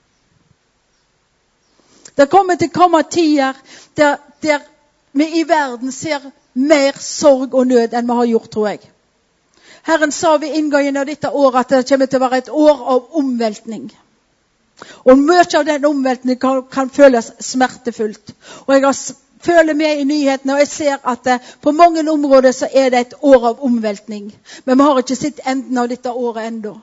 Det kommer til å komme tider der, der vi i verden ser mer sorg og nød enn vi har gjort, tror jeg. Herren sa ved inngangen av dette året at det kommer til å være et år av omveltning. Og mye av den omveltningen kan, kan føles smertefullt. Og jeg har, føler med i nyhetene, og jeg ser at det, på mange områder så er det et år av omveltning. Men vi har ikke sett enden av dette året enda.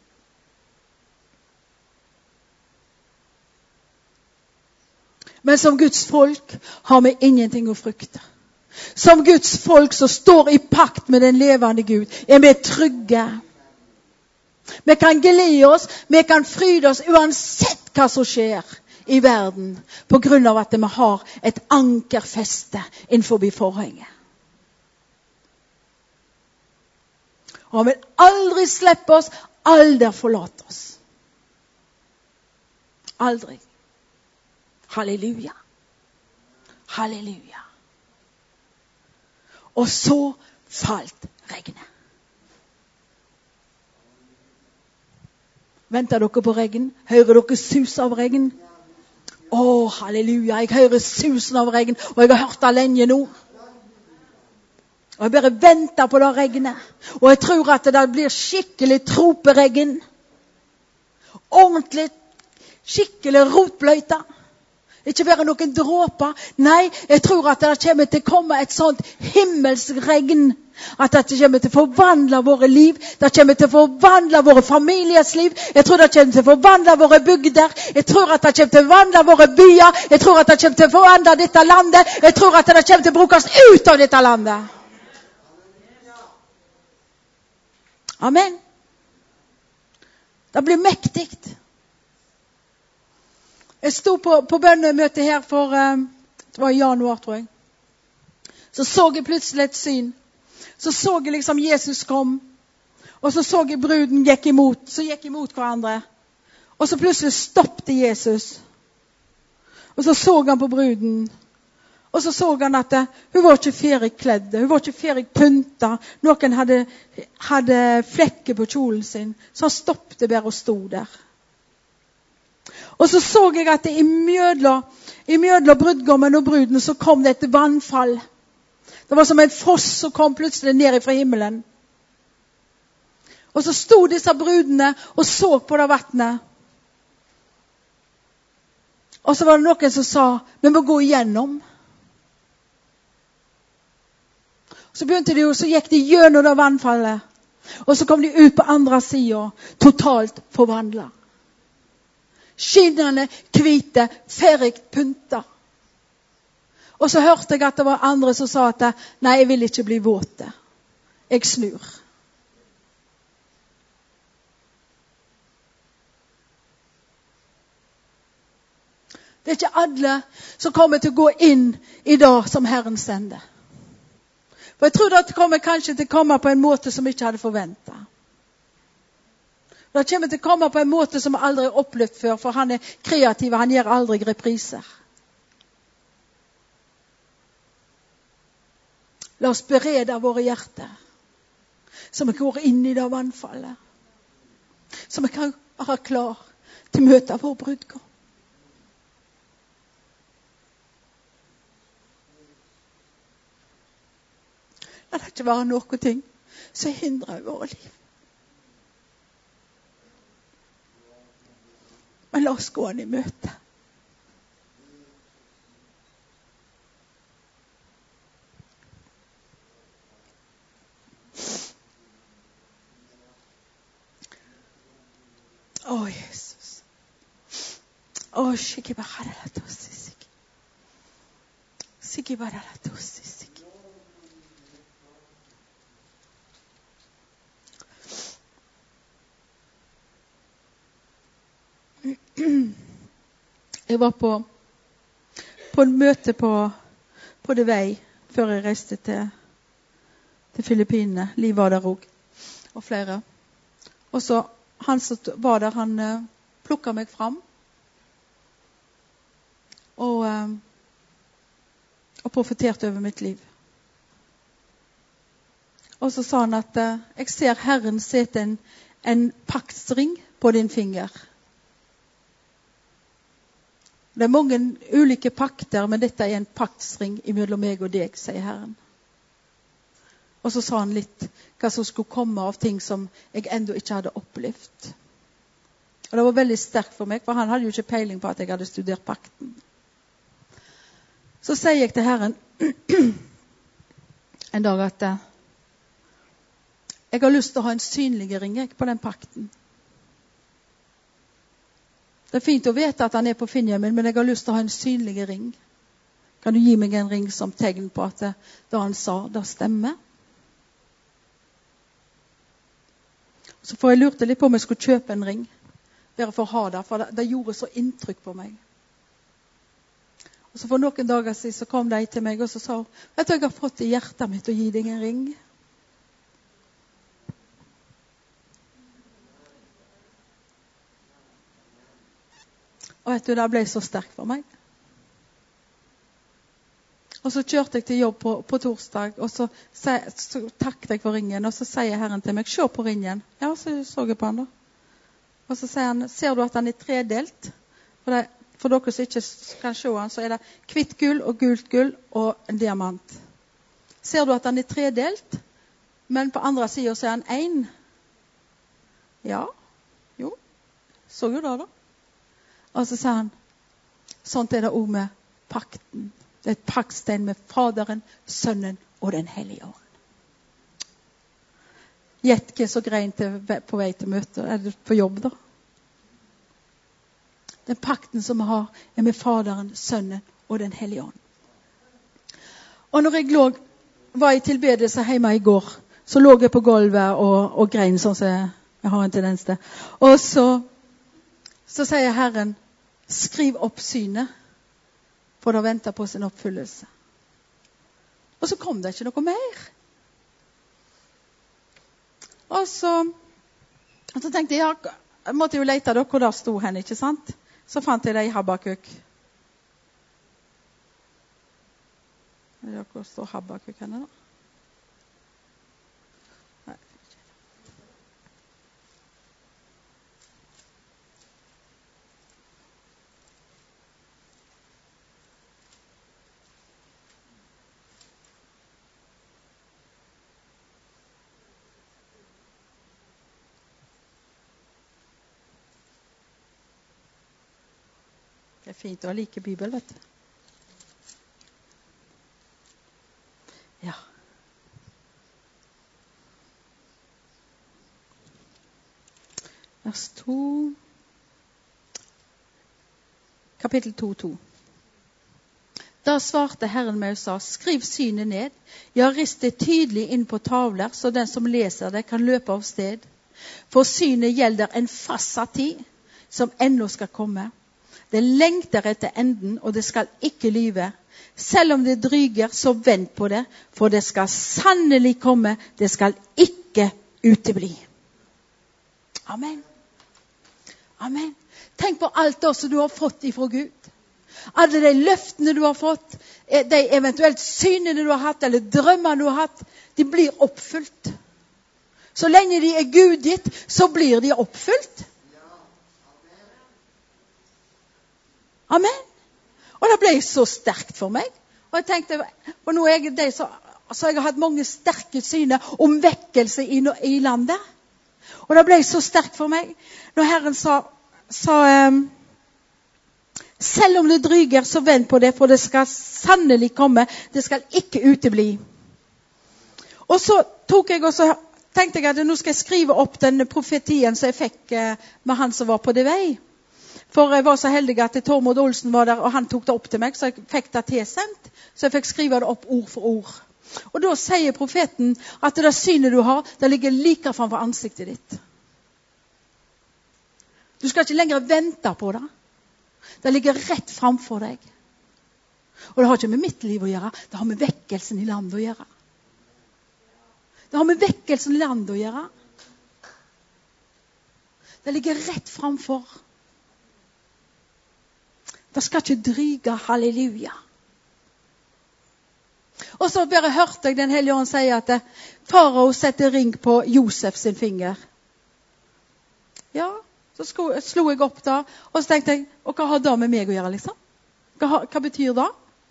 Men som Guds folk har vi ingenting å frykte. Som Guds folk som står i pakt med den levende Gud, er vi trygge. Vi kan glede oss, vi kan fryde oss uansett hva som skjer i verden, på grunn av at vi har et ankerfeste innenfor forhenget. Og han vil aldri slippe oss, aldri forlate oss. Aldri. Halleluja. Halleluja. Og så falt regnet. Venter dere på regn? Hører dere sus av regn? Å, halleluja, jeg hører susen av regn, og jeg har hørt det lenge nå. Og jeg bare venter på det regnet. Og jeg tror at det blir skikkelig troperegn. Ordentlig, skikkelig rotbløyta. Ikke bare noen dråper. Nei, jeg tror at det kommer til å komme et sånt himmelsregn. At det kommer til å forvandle våre liv. Det kommer til å forvandle våre familiers liv. Jeg tror det kommer til å forvandle våre bygder. Jeg tror at det kommer til å forvandle våre byer. Jeg tror at det kommer til å forvandle dette landet. Jeg tror at det kommer til å brukes ut av dette landet. Amen. Det blir mektigt. Jeg stod på, på bønnemøte her for, um, det var i januar, tror jeg. Så så jeg plutselig et syn. Så så jeg liksom Jesus kom. Og så så jeg bruden gikk imot, så gikk imot hverandre. Og så plutselig stoppte Jesus. Og så så han på bruden. Og så så han at det, hun var ikke ferdig kledd. Hun var ikke ferdig pynta. Noen hadde, hadde flekker på kjolen sin. Så han stoppte bare og stod der. Og så så jeg at det i mjødla, i mjødla brudgommen og bruden så kom det et vannfall. Det var som en foss som kom plutselig ned fra himmelen. Og så stod disse brudene og så på det vattnet. Og så var det noen som sa, vi må gå igjennom. Så begynte de jo, så gikk de gjennom det vannfallet. Og så kom de ut på andre siden, totalt forvandlet. Skinnende, hvite, ferdig pynta. Og så hørte jeg at det var andre som sa at nei, jeg vil ikke bli våte. Jeg snur. Det er ikke alle som kommer til å gå inn i det som Herren sender. For jeg tror det kommer kanskje til å komme på en måte som vi ikke hadde forventet. Det kommer til å komme på en måte som vi aldri har opplevd før, for han er kreativ, han gjør aldri repriser. La oss berede våre hjerter, så vi går inn i det vannfallet. Så vi kan være klar til å møte vår brudgom. La det ikke være noe ting som hindrer våre liv. Men la oss gå han i møte. Å, Jesus. Å, skikke bare la tosse sik. Skikke bare la tosse sik. Jeg var på, på en møte på, på det vei før jeg reiste til, til Filippinene. Liv var der også, og flere. Og så han som var der, han, plukket meg fram. Og, um, og profeterte over mitt liv. Og så sa han at uh, jeg ser Herren sette en, en paktsring på din finger. Det er mange ulike pakter, men dette er en paktsring mellom meg og deg, sier Herren. Og så sa han litt hva som skulle komme av ting som jeg enda ikke hadde opplevd. Og det var veldig sterkt for meg, for han hadde jo ikke peiling på at jeg hadde studert pakten. Så sier jeg til Herren en dag at jeg har lyst til å ha en synlig ring på den pakten. Det er fint å vite at han er på finhjemmen, men jeg har lyst til å ha en synlig ring. Kan du gi meg en ring som tegn på at det, det han sa, det stemmer? Så får jeg lurte litt på om jeg skulle kjøpe en ring. Bare for å ha det, for det, det gjorde så inntrykk på meg. Og så for noen dager siden så kom de til meg og så sa, vet du, jeg har fått i hjertet mitt å gi deg en ring. Og vet du, det ble så sterkt for meg. Og så kjørte jeg til jobb på, på torsdag, og så, så, så takket jeg for ringen, og så sier Herren til meg, se på ringen. Ja, så så jeg på han da. Og så sier han, ser du at han er tredelt? For, det, for dere som ikke kan se han, så er det hvitt gull og gult gull og en diamant. Ser du at han er tredelt? Men på andre siden så er han en. Ja, jo, så jo da da. Og så sa han, sånt er det også med pakten. Det er et paktstein med Faderen, Sønnen og den Hellige Ånd. Gjett hva så grein til, på vei til møte. Er det på jobb da? Den pakten som vi har er med Faderen, Sønnen og den Hellige Ånd. Og når jeg lå, var i tilbedelse hjemme i går, så lå jeg på gulvet og, og grein, sånn som jeg, jeg har en tendens til. Og så, så sier Herren, skriv opp synet, for å vente på sin oppfyllelse. Og så kom det ikke noe mer. Og så, og så tenkte jeg, ja, jeg måtte jo lete da hvor der stod henne, ikke sant? Så fant jeg det i Habakuk. Ja, hvor står Habakuk henne da? Nei. Det er fint å ha like Bibel, vet du. Ja. Vers to. Kapittel to, to. Da svarte Herren meg og sa, skriv synet ned. Jeg har ristet tydelig inn på tavler, så den som leser det kan løpe av sted. For synet gjelder en fastsatt tid, som ennå skal komme. Det lengter etter enden, og det skal ikke lyve. Selv om det dryger, så vent på det, for det skal sannelig komme, det skal ikke utebli. Amen. Amen. Tenk på alt det som du har fått ifra Gud. Alle de løftene du har fått, de eventuelt synene du har hatt, eller drømmene du har hatt, de blir oppfylt. Så lenge de er Gud ditt, så blir de oppfylt. Amen. Og det ble så sterkt for meg. Og jeg tenkte, og nå er jeg det så, så jeg har hatt mange sterke syner om vekkelse i, i landet. Og det ble så sterkt for meg. Når Herren sa, sa um, selv om det dryger, så vent på det, for det skal sannelig komme. Det skal ikke utebli. Og så tok jeg og så tenkte jeg at nå skal jeg skrive opp den profetien som jeg fikk uh, med han som var på det vei. For jeg var så heldig at Tormod Olsen var der, og han tok det opp til meg, så jeg fikk det tilsendt. Så jeg fikk skrive det opp ord for ord. Og da sier profeten at det synet du har, det ligger like framfor ansiktet ditt. Du skal ikke lenger vente på det. Det ligger rett framfor deg. Og det har ikke med mitt liv å gjøre, det har med vekkelsen i landet å gjøre. Det har med vekkelsen i landet å gjøre. Det ligger rett framfor. Det skal ikke dryge, halleluja. Og så bare hørte jeg den hellige ånd si at farao setter ring på Josef sin finger. Ja, så slo jeg opp da, og så tenkte jeg, og hva har det med meg å gjøre, liksom? Hva, hva betyr det?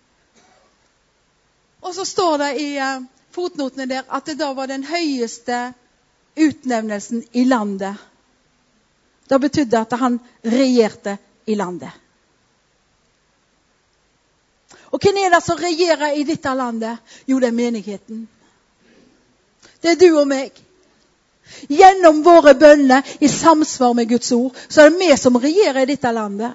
Og så står det i uh, fotnotene der at det da var den høyeste utnevnelsen i landet. Det betydde at han regjerte i landet. Og hvem er det som regjerer i dette landet? Jo, det er menigheten. Det er du og meg. Gjennom våre bønner, i samsvar med Guds ord, så er det vi som regjerer i dette landet.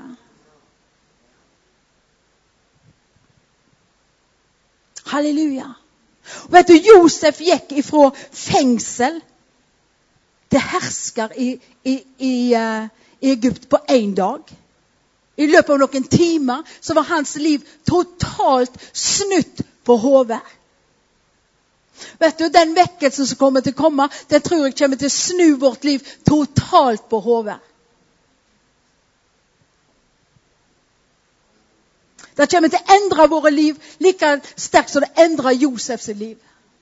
Halleluja. Og vet du, Josef gikk ifra fengsel til hersker i, i, i uh, Egypt på en dag. I løpet av noen timer så var hans liv totalt snutt på hodet. Vet du, den vekkelsen som kommer til å komme, den tror jeg kommer til å snu vårt liv totalt på hodet. Det kommer til å endre våre liv like sterkt som det endrer Josefs liv.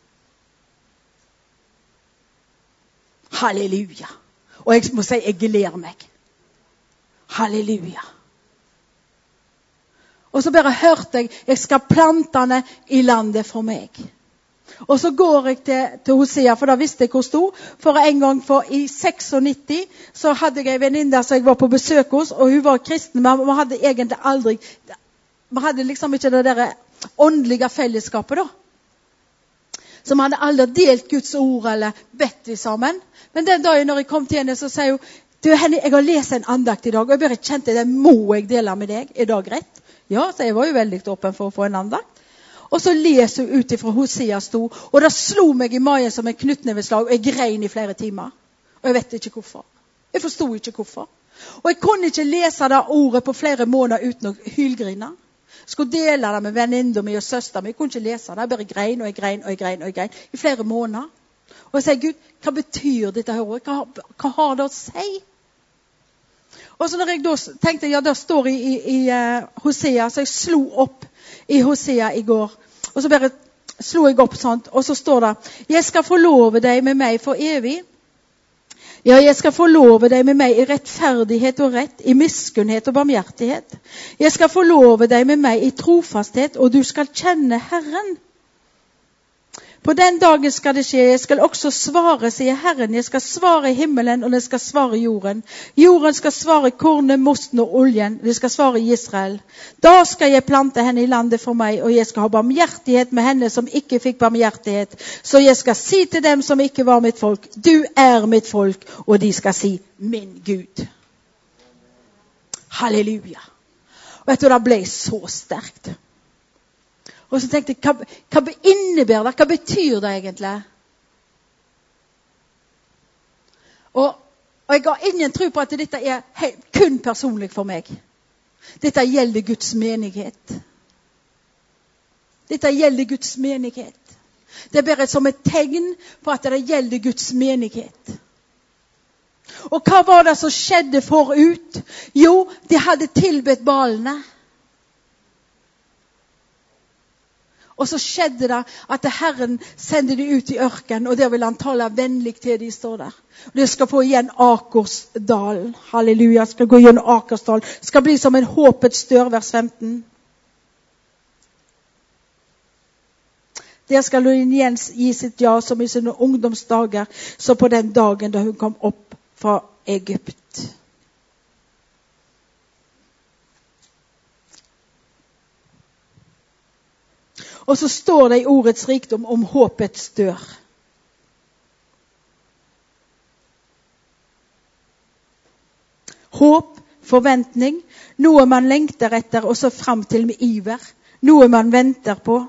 Halleluja. Og jeg må si, jeg gleder meg. Halleluja. Og så bare hørte jeg, jeg skal plante henne i landet for meg. Og så går jeg til, til Hosea, for da visste jeg hvor stor. For en gang for i nittiseks så hadde jeg en venninne som jeg var på besøk hos, og hun var kristen, men man hadde egentlig aldri, man hadde liksom ikke det der åndelige fellesskapet da. Så man hadde aldri delt Guds ord eller bedt i sammen. Men den dagen når jeg kom til henne, så sier hun, du Henny, jeg har lest en andakt i dag, og jeg bare kjente det, må jeg dele med deg? Er det greit? Ja, så jeg var jo veldig åpen for å få en andakt. Og så leser hun ut ifra Hosea sto, og det slo meg i magen som en knyttneveslag, og jeg grein i flere timer. Og jeg vet ikke hvorfor. Jeg forstod ikke hvorfor. Og jeg kunne ikke lese det ordet på flere måneder uten å hylgrine. Jeg skulle dele det med venninner min og søster min. Jeg kunne ikke lese det. Jeg bare grein og jeg grein og jeg grein og jeg grein i flere måneder. Og jeg sier, Gud, hva betyr dette her? Hva, hva har det å si? Og så når jeg da tenkte, ja, det står i, i, i uh, Hosea, så jeg slo opp i Hosea i går. Og så bare slo jeg opp sånt, og så står det, jeg skal forlove deg med meg for evig. Ja, jeg skal forlove deg med meg i rettferdighet og rett, i miskunnhet og barmhjertighet. Jeg skal forlove deg med meg i trofasthet, og du skal kjenne Herren. På den dagen skal det skje, jeg skal også svare, sier Herren, jeg skal svare himmelen, og det skal svare jorden. Jorden skal svare kornet, mosten og oljen, det skal svare Israel. Da skal jeg plante henne i landet for meg, og jeg skal ha barmhjertighet med henne som ikke fikk barmhjertighet. Så jeg skal si til dem som ikke var mitt folk, du er mitt folk, og de skal si, min Gud. Halleluja. Og vet du, det ble så sterkt. Og så tenkte jeg, hva, hva innebærer det? Hva betyr det egentlig? Og, og jeg har ingen tro på at dette er helt, kun personlig for meg. Dette gjelder Guds menighet. Dette gjelder Guds menighet. Det er bare som et tegn på at det gjelder Guds menighet. Og hva var det som skjedde forut? Jo, de hadde tilbedt balene. Og så skjedde det at Herren sendte de ut i ørken, og der vil han tale vennlig til de står der. Og det skal få igjen Akersdal. Halleluja, skal gå igjen Akersdal. Det skal bli som en håpets dør, vers femten. Der skal hun igjen gi sitt ja som i sine ungdomsdager, så på den dagen da hun kom opp fra Egypt. Og så står det i ordets rikdom om håpets dør. Håp, forventning, noe man lengter etter og så frem til med iver. Noe man venter på.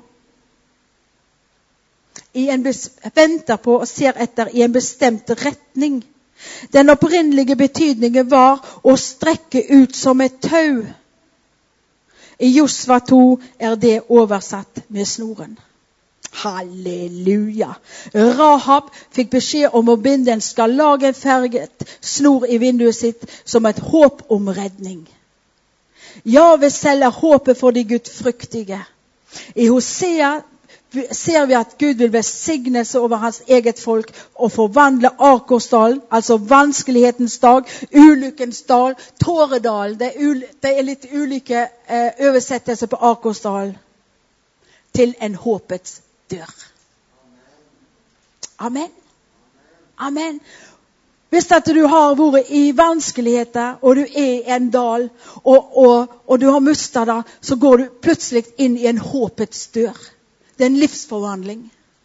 I en venter på og ser etter i en bestemt retning. Den opprinnelige betydningen var å strekke ut som et tau. I Josva to er det oversatt med snoren. Halleluja. Rahab fikk beskjed om å binde en skarlagenfarget snor i vinduet sitt som et håp om redning. Jahve selv er håpet for de gudfryktige. I Hosea ser vi at Gud vil velsignelse over hans eget folk og forvandle Akersdalen, altså vanskelighetens dag, ulykkens dal, Tåredalen. Det er, det er litt ulike eh, oversettelser på Akersdalen. Til en håpets dør. Amen. Amen. Hvis at du har vært i vanskeligheter, og du er i en dal, og, og, og du har mistet det, så går du plutselig inn i en håpets dør. Det er en livsforvandling.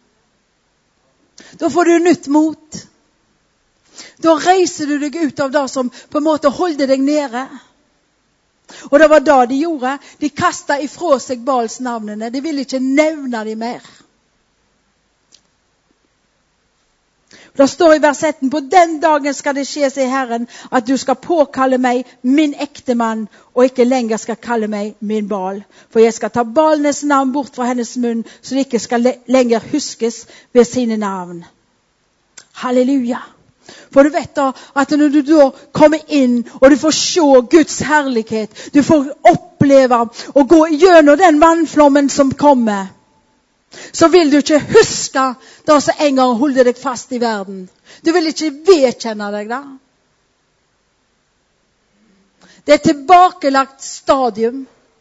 Da får du nytt mot. Da reiser du deg ut av det som på en måte holder deg nede. Og det var det de gjorde. De kastet ifra seg Baals-navnene. De ville ikke nevne dem mer. Det står i versetten, på den dagen skal det skje, sier Herren, at du skal påkalle meg min ektemann, og ikke lenger skal kalle meg min Baal. For jeg skal ta Baalenes navn bort fra hennes munn, så det ikke skal lenger huskes ved sine navn. Halleluja. For du vet da, at når du da kommer inn, og du får se Guds herlighet, du får oppleve og gå gjennom den vannflommen som kommer, så vil du ikke huske det som en gang holder deg fast i verden. Du vil ikke vedkjenne deg da. Det er et tilbakelagt stadium.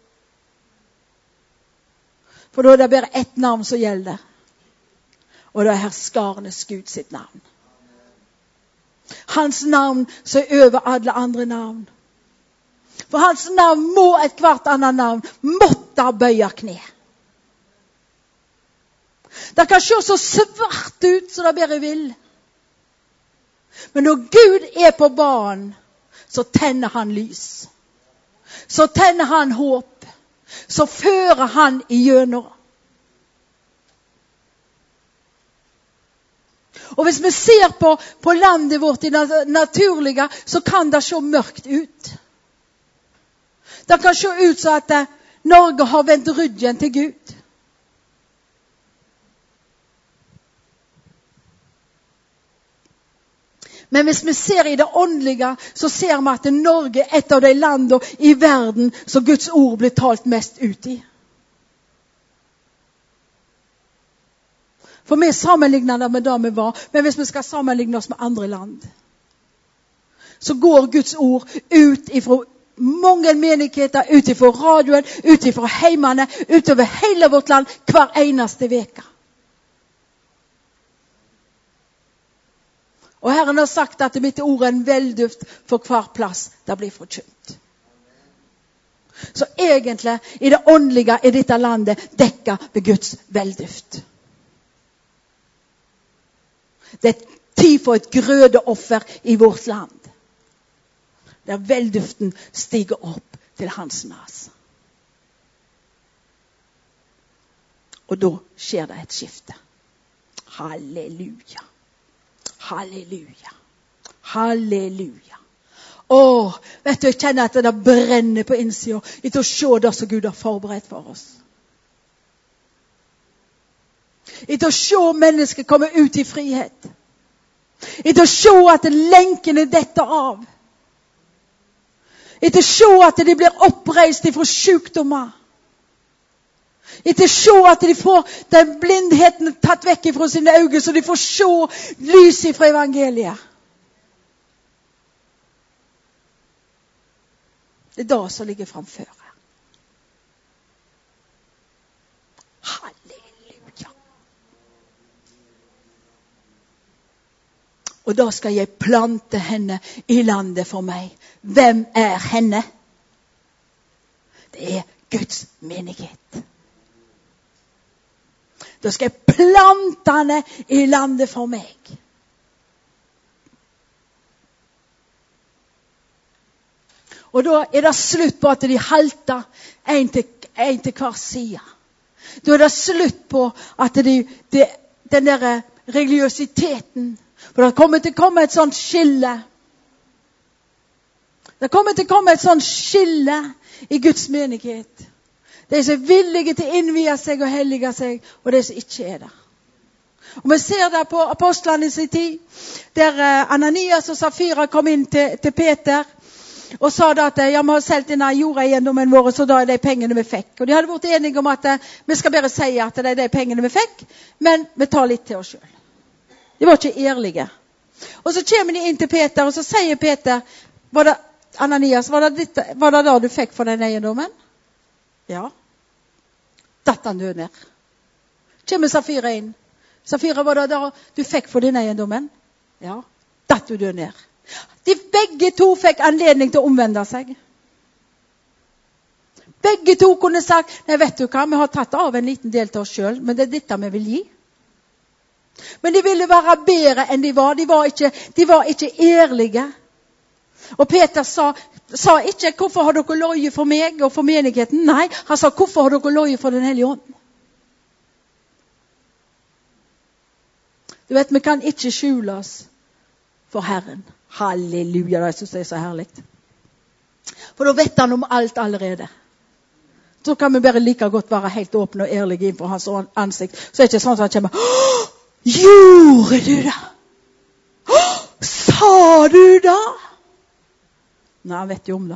For da er det bare ett navn som gjelder. Og det er herskarenes Gud sitt navn. Hans navn som er over alle andre navn. For hans navn må et hvert annet navn måtte bøye kne. Det kan se så svart ut som det bare vil. Men når Gud er på banen, så tenner han lys. Så tenner han håp. Så fører han igjennom. Og hvis vi ser på, på landet vårt i det naturlige, så kan det se mørkt ut. Det kan se ut som at Norge har vendt ryggen til Gud. Men hvis vi ser i det åndelige, så ser vi at Norge er et av de landene i verden som Guds ord blir talt mest ut i. For vi sammenligner det med det vi var, men hvis vi skal sammenligne oss med andre land, så går Guds ord ut ifra mange menigheter, ut ifra radioen, ut ifra heimene, utover hele vårt land, hver eneste veka. Og Herren har sagt at mitt ord er en velduft for hver plass det blir forkynt. Så egentlig, i det åndelige, er dette landet dekket ved Guds velduft. Det er tid for et grødeoffer i vårt land. Der velduften stiger opp til hans nas. Og da skjer det et skifte. Halleluja. Halleluja. Halleluja. Åh, vet du, jeg kjenner at det brenner på innsiden etter å se det som Gud har forberedt for oss. Etter å se mennesker komme ut i frihet. Etter å se at lenkene detter av. Etter å se at de blir oppreist fra sykdommer. Etter å se at de får den blindheten tatt vekk fra sine øyne, så de får se lys fra evangeliet. Det er det som ligger framfor. Halleluja. Og da skal jeg plante henne i landet for meg. Hvem er henne? Det er Guds menighet. Da skal jeg plante henne i landet for meg. Og da er det slutt på at de halter en til, en til hver side. Da er det slutt på at de, de, den der religiøsiteten. For det kommer til å komme et sånt skille. Det kommer til å komme et sånt skille i Guds menighet. De som er villige til å innvie seg og hellige seg, og de som ikke er der. Og vi ser det på apostlene i sin tid, der Ananias og Safira kom inn til, til Peter, og sa da at ja, vi har solgt denne jordeiendommen vår, så da er det pengene vi fikk. Og de hadde vært enige om at vi skal bare si at det er de pengene vi fikk, men vi tar litt til oss selv. De var ikke ærlige. Og så kommer de inn til Peter, og så sier Peter, var det, Ananias, var det, ditt, var det da du fikk for den eiendommen? Ja. Datt han død ned. Kommer Safira inn. Safira, var det da du fikk for din eiendommen? Ja. Datt du død ned. De begge to fikk anledning til å omvende seg. Begge to kunne sagt, nei, vet du hva, vi har tatt av en liten del til oss selv, men det er dette vi vil gi. Men de ville være bedre enn de var. De var ikke, de var ikke ærlige. Og Peter sa, sa ikke, hvorfor har dere løyet for meg og for menigheten? Nei, han sa, hvorfor har dere løyet for den hellige ånden? Du vet, vi kan ikke skjule oss for Herren. Halleluja, det synes jeg er så herlig. For da vet han om alt allerede. Så kan vi bare like godt være helt åpne og ærlige innenfor hans ansikt. Så er det ikke sånn at han kommer, «Åh, gjorde du det? Åh, sa du det?» Nei, han vet jo om det.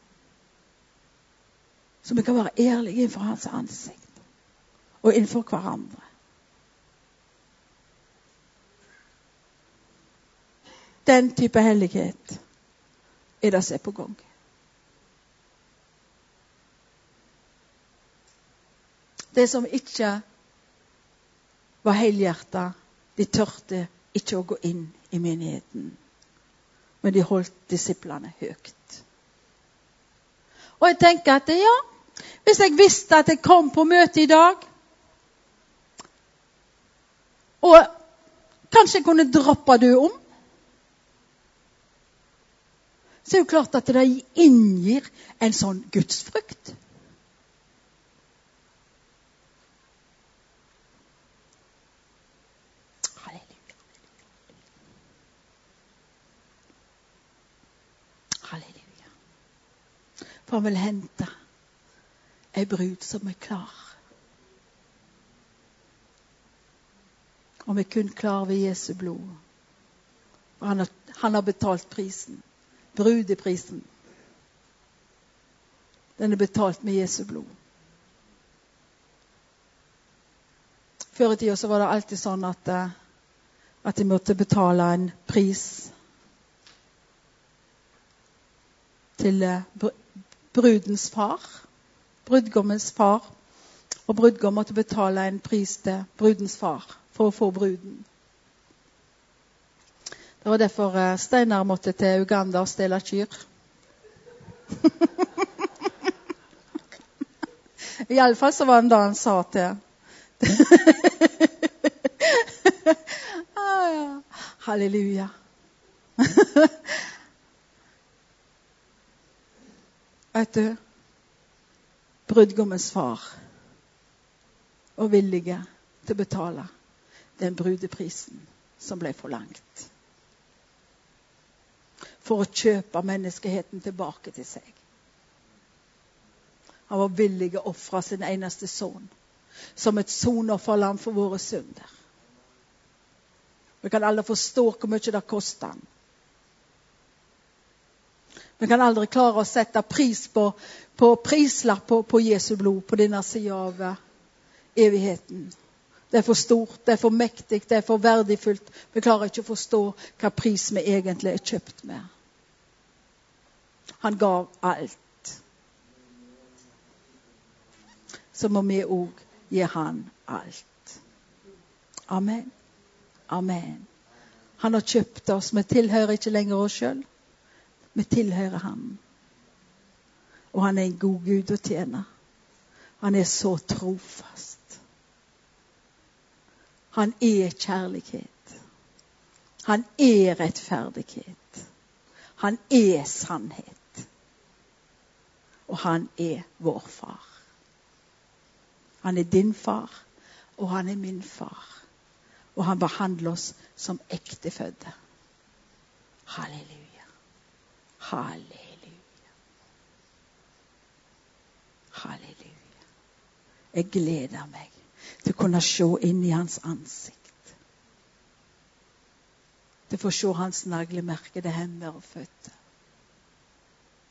Så vi kan være ærlige innenfor hans ansikt. Og innenfor hverandre. Den type hellighet er det som er på gang. Det som ikke var helhjertet, de tørte ikke å gå inn i menigheten. Men de holdt disiplene høyt. Og jeg tenker at ja, hvis jeg visste at jeg kom på møte i dag, og kanskje jeg kunne droppe det om, så er det jo klart at det inngir en sånn gudsfrykt. Halleluja. Halleluja. For han vil hente en brud som er klar. Og vi er kun klar ved Jesu blod. Og han har, han har betalt prisen. Brudeprisen. Den er betalt med Jesu blod. Før i tiden så var det alltid sånn at, at de måtte betale en pris til brudens far, brudgommens far, og brudgom måtte betale en pris til brudens far for å få bruden. Det var derfor Steinar måtte til Uganda og stelle kyr. I alle fall så var det da han sa til. ah, ja. Halleluja. Vet du, brudgommens far og villige til å betale den brudeprisen som ble forlangt. For å kjøpe menneskeheten tilbake til seg. Han var villig å offre sin eneste son som et sonofferlam for våre synder. Vi kan aldri forstå hvor mye det koster han. Vi kan aldri klare å sette pris på, på prislapp på, på Jesu blod på denne siden av evigheten. Det er for stort, det er for mektig, det er for verdifullt. Vi klarer ikke å forstå hva pris vi egentlig er kjøpt med. Han gav alt. Så må vi også gi han alt. Amen. Amen. Han har kjøpt oss. Vi tilhører ikke lenger oss selv. Vi tilhører han. Og han er en god Gud å tjene. Han er så trofast. Han er kjærlighet. Han er rettferdighet. Han er sannhet. Og han er vår far. Han er din far, og han er min far. Og han behandler oss som ektefødte. Halleluja. Halleluja. Halleluja. Jeg gleder meg til å kunne se inn i hans ansikt. Til å få se hans naglemerkede hender og føtter.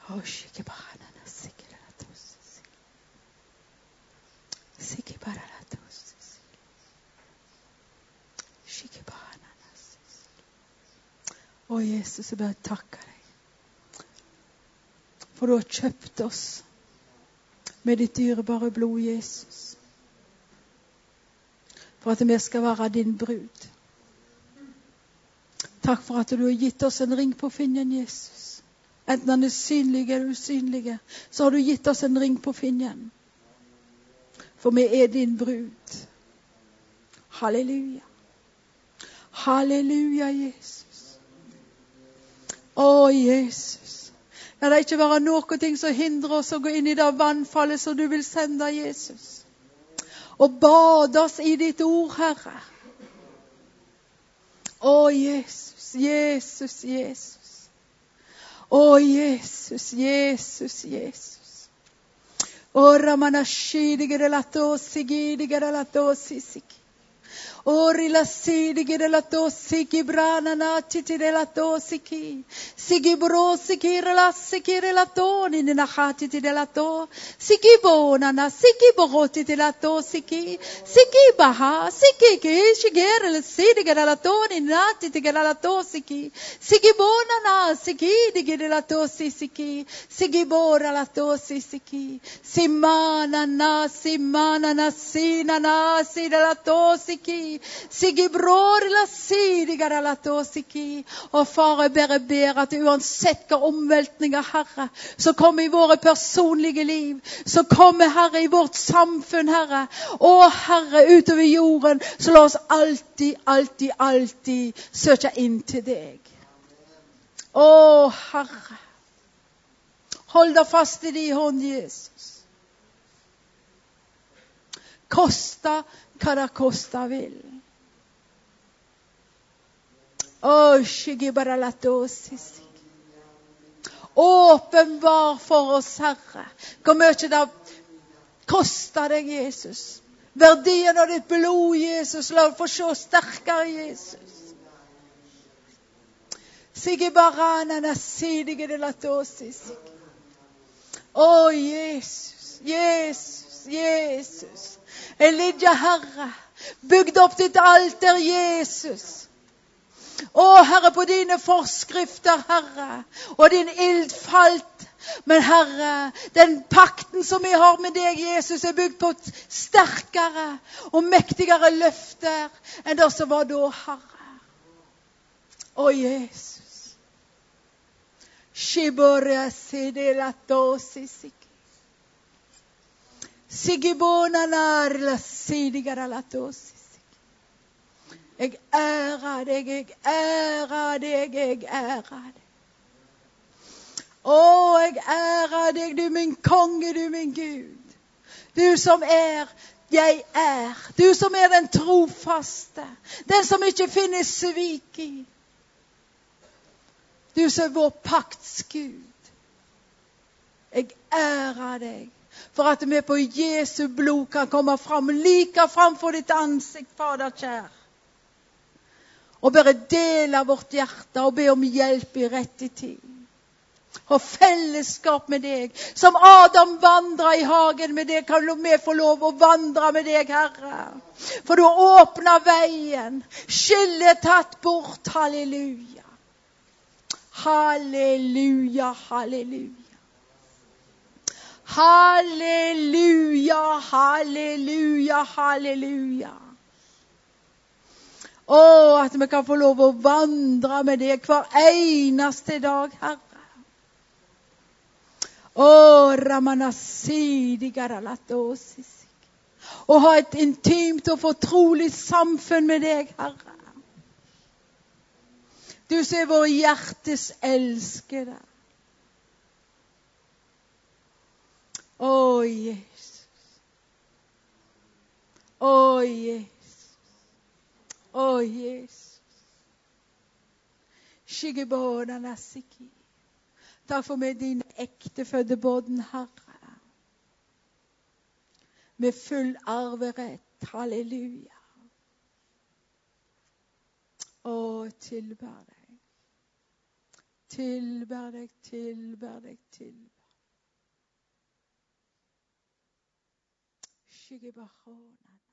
Å, skikke barana, sikkert at oss. Sikkert bare at oss. Skikke barana. Å, Jesus, jeg bare takker deg. For du har kjøpt oss med ditt dyrebare blod, Jesus. For at vi skal være din brud. Takk for at du har gitt oss en ring på fingeren, Jesus. Enten han er synlig eller usynlig, så har du gitt oss en ring på fingeren. For vi er din brud. Halleluja. Halleluja, Jesus. Å, Jesus. La det ikke være noe ting som hindrer oss å gå inn i det vannfallet som du vil sende, Jesus. Og bade oss i ditt ord, Herre. Å, Jesus, Jesus, Jesus. Å, Jesus, Jesus, Jesus. Å, Ramana shidigere lato, sigidegere lato, sisik. Ori la sidi che la tossi chi brana nati ti della tossi chi sigi brosi chi relassi chi relatoni nella hati ti della to sigi bona na sigi boroti ti la tossi chi sigi baha sigi chi shigere la sidi che la toni nati ti che la tossi chi sigi bona na sigi di che la tossi sigi sigi bora la tossi sigi simana na simana na sina na si della tossi chi Sigi bror la sidi gara la tosiki. Og far, jeg bare ber at uansett hva omveltninger, Herre, så kommer i våre personlige liv, så kommer, Herre, i vårt samfunn, Herre, og Herre, utover jorden, så la oss alltid, alltid, alltid søke inn til deg. Å, Herre, hold deg fast i din hånd, Jesus. Kosta hva det kosta vil. Å, skygge bare la oss. Åpenbar for oss, Herre. Hvor mye det koster deg, Jesus. Verdien av ditt blod, Jesus. La oss få se sterkere, Jesus. Sige barana na sidige de la oss. Å, Jesus, Jesus, Jesus. Elijah, Herre, bygd opp ditt alter, Jesus. Å, Herre, på dine forskrifter, Herre, og din ild falt. Men, Herre, den pakten som vi har med deg, Jesus, er bygd på sterkere og mektigere løfter enn det som var da, Herre. Å, Jesus. Shiboria sidelatosisik. Sigibona nar la sidigara la tosisik. Jeg ærer deg, jeg ærer deg, jeg ærer deg. Å, jeg ærer deg, du min konge, du min Gud. Du som er, jeg er. Du som er den trofaste. Den som ikke finner svik i. Du som er vår pakts Gud. Jeg ærer deg. For at vi på Jesu blod kan komme fram, like framfor ditt ansikt, Fader kjær. Og bare dele vårt hjerte og be om hjelp i rett i tid. Og fellesskap med deg. Som Adam vandret i hagen med deg, kan vi få lov å vandre med deg, Herre. For du åpner veien. Skillet tatt bort. Halleluja. Halleluja, halleluja. Halleluja, halleluja, halleluja. Å, at vi kan få lov å vandre med deg hver eneste dag, Herre. Å, Ramanasidi Garalatosisik. Å ha et intimt og fortrolig samfunn med deg, Herre. Du som er vår hjertes elskede. Å, Jesus. Å, Jesus. Å, Jesus. Skyggebåda nasiki. Takk for meg dine ektefødde båden, Herre. Med full arverett. Halleluja. Å, tilber deg. Tilber deg, tilber deg, tilber. Skyggebachånen.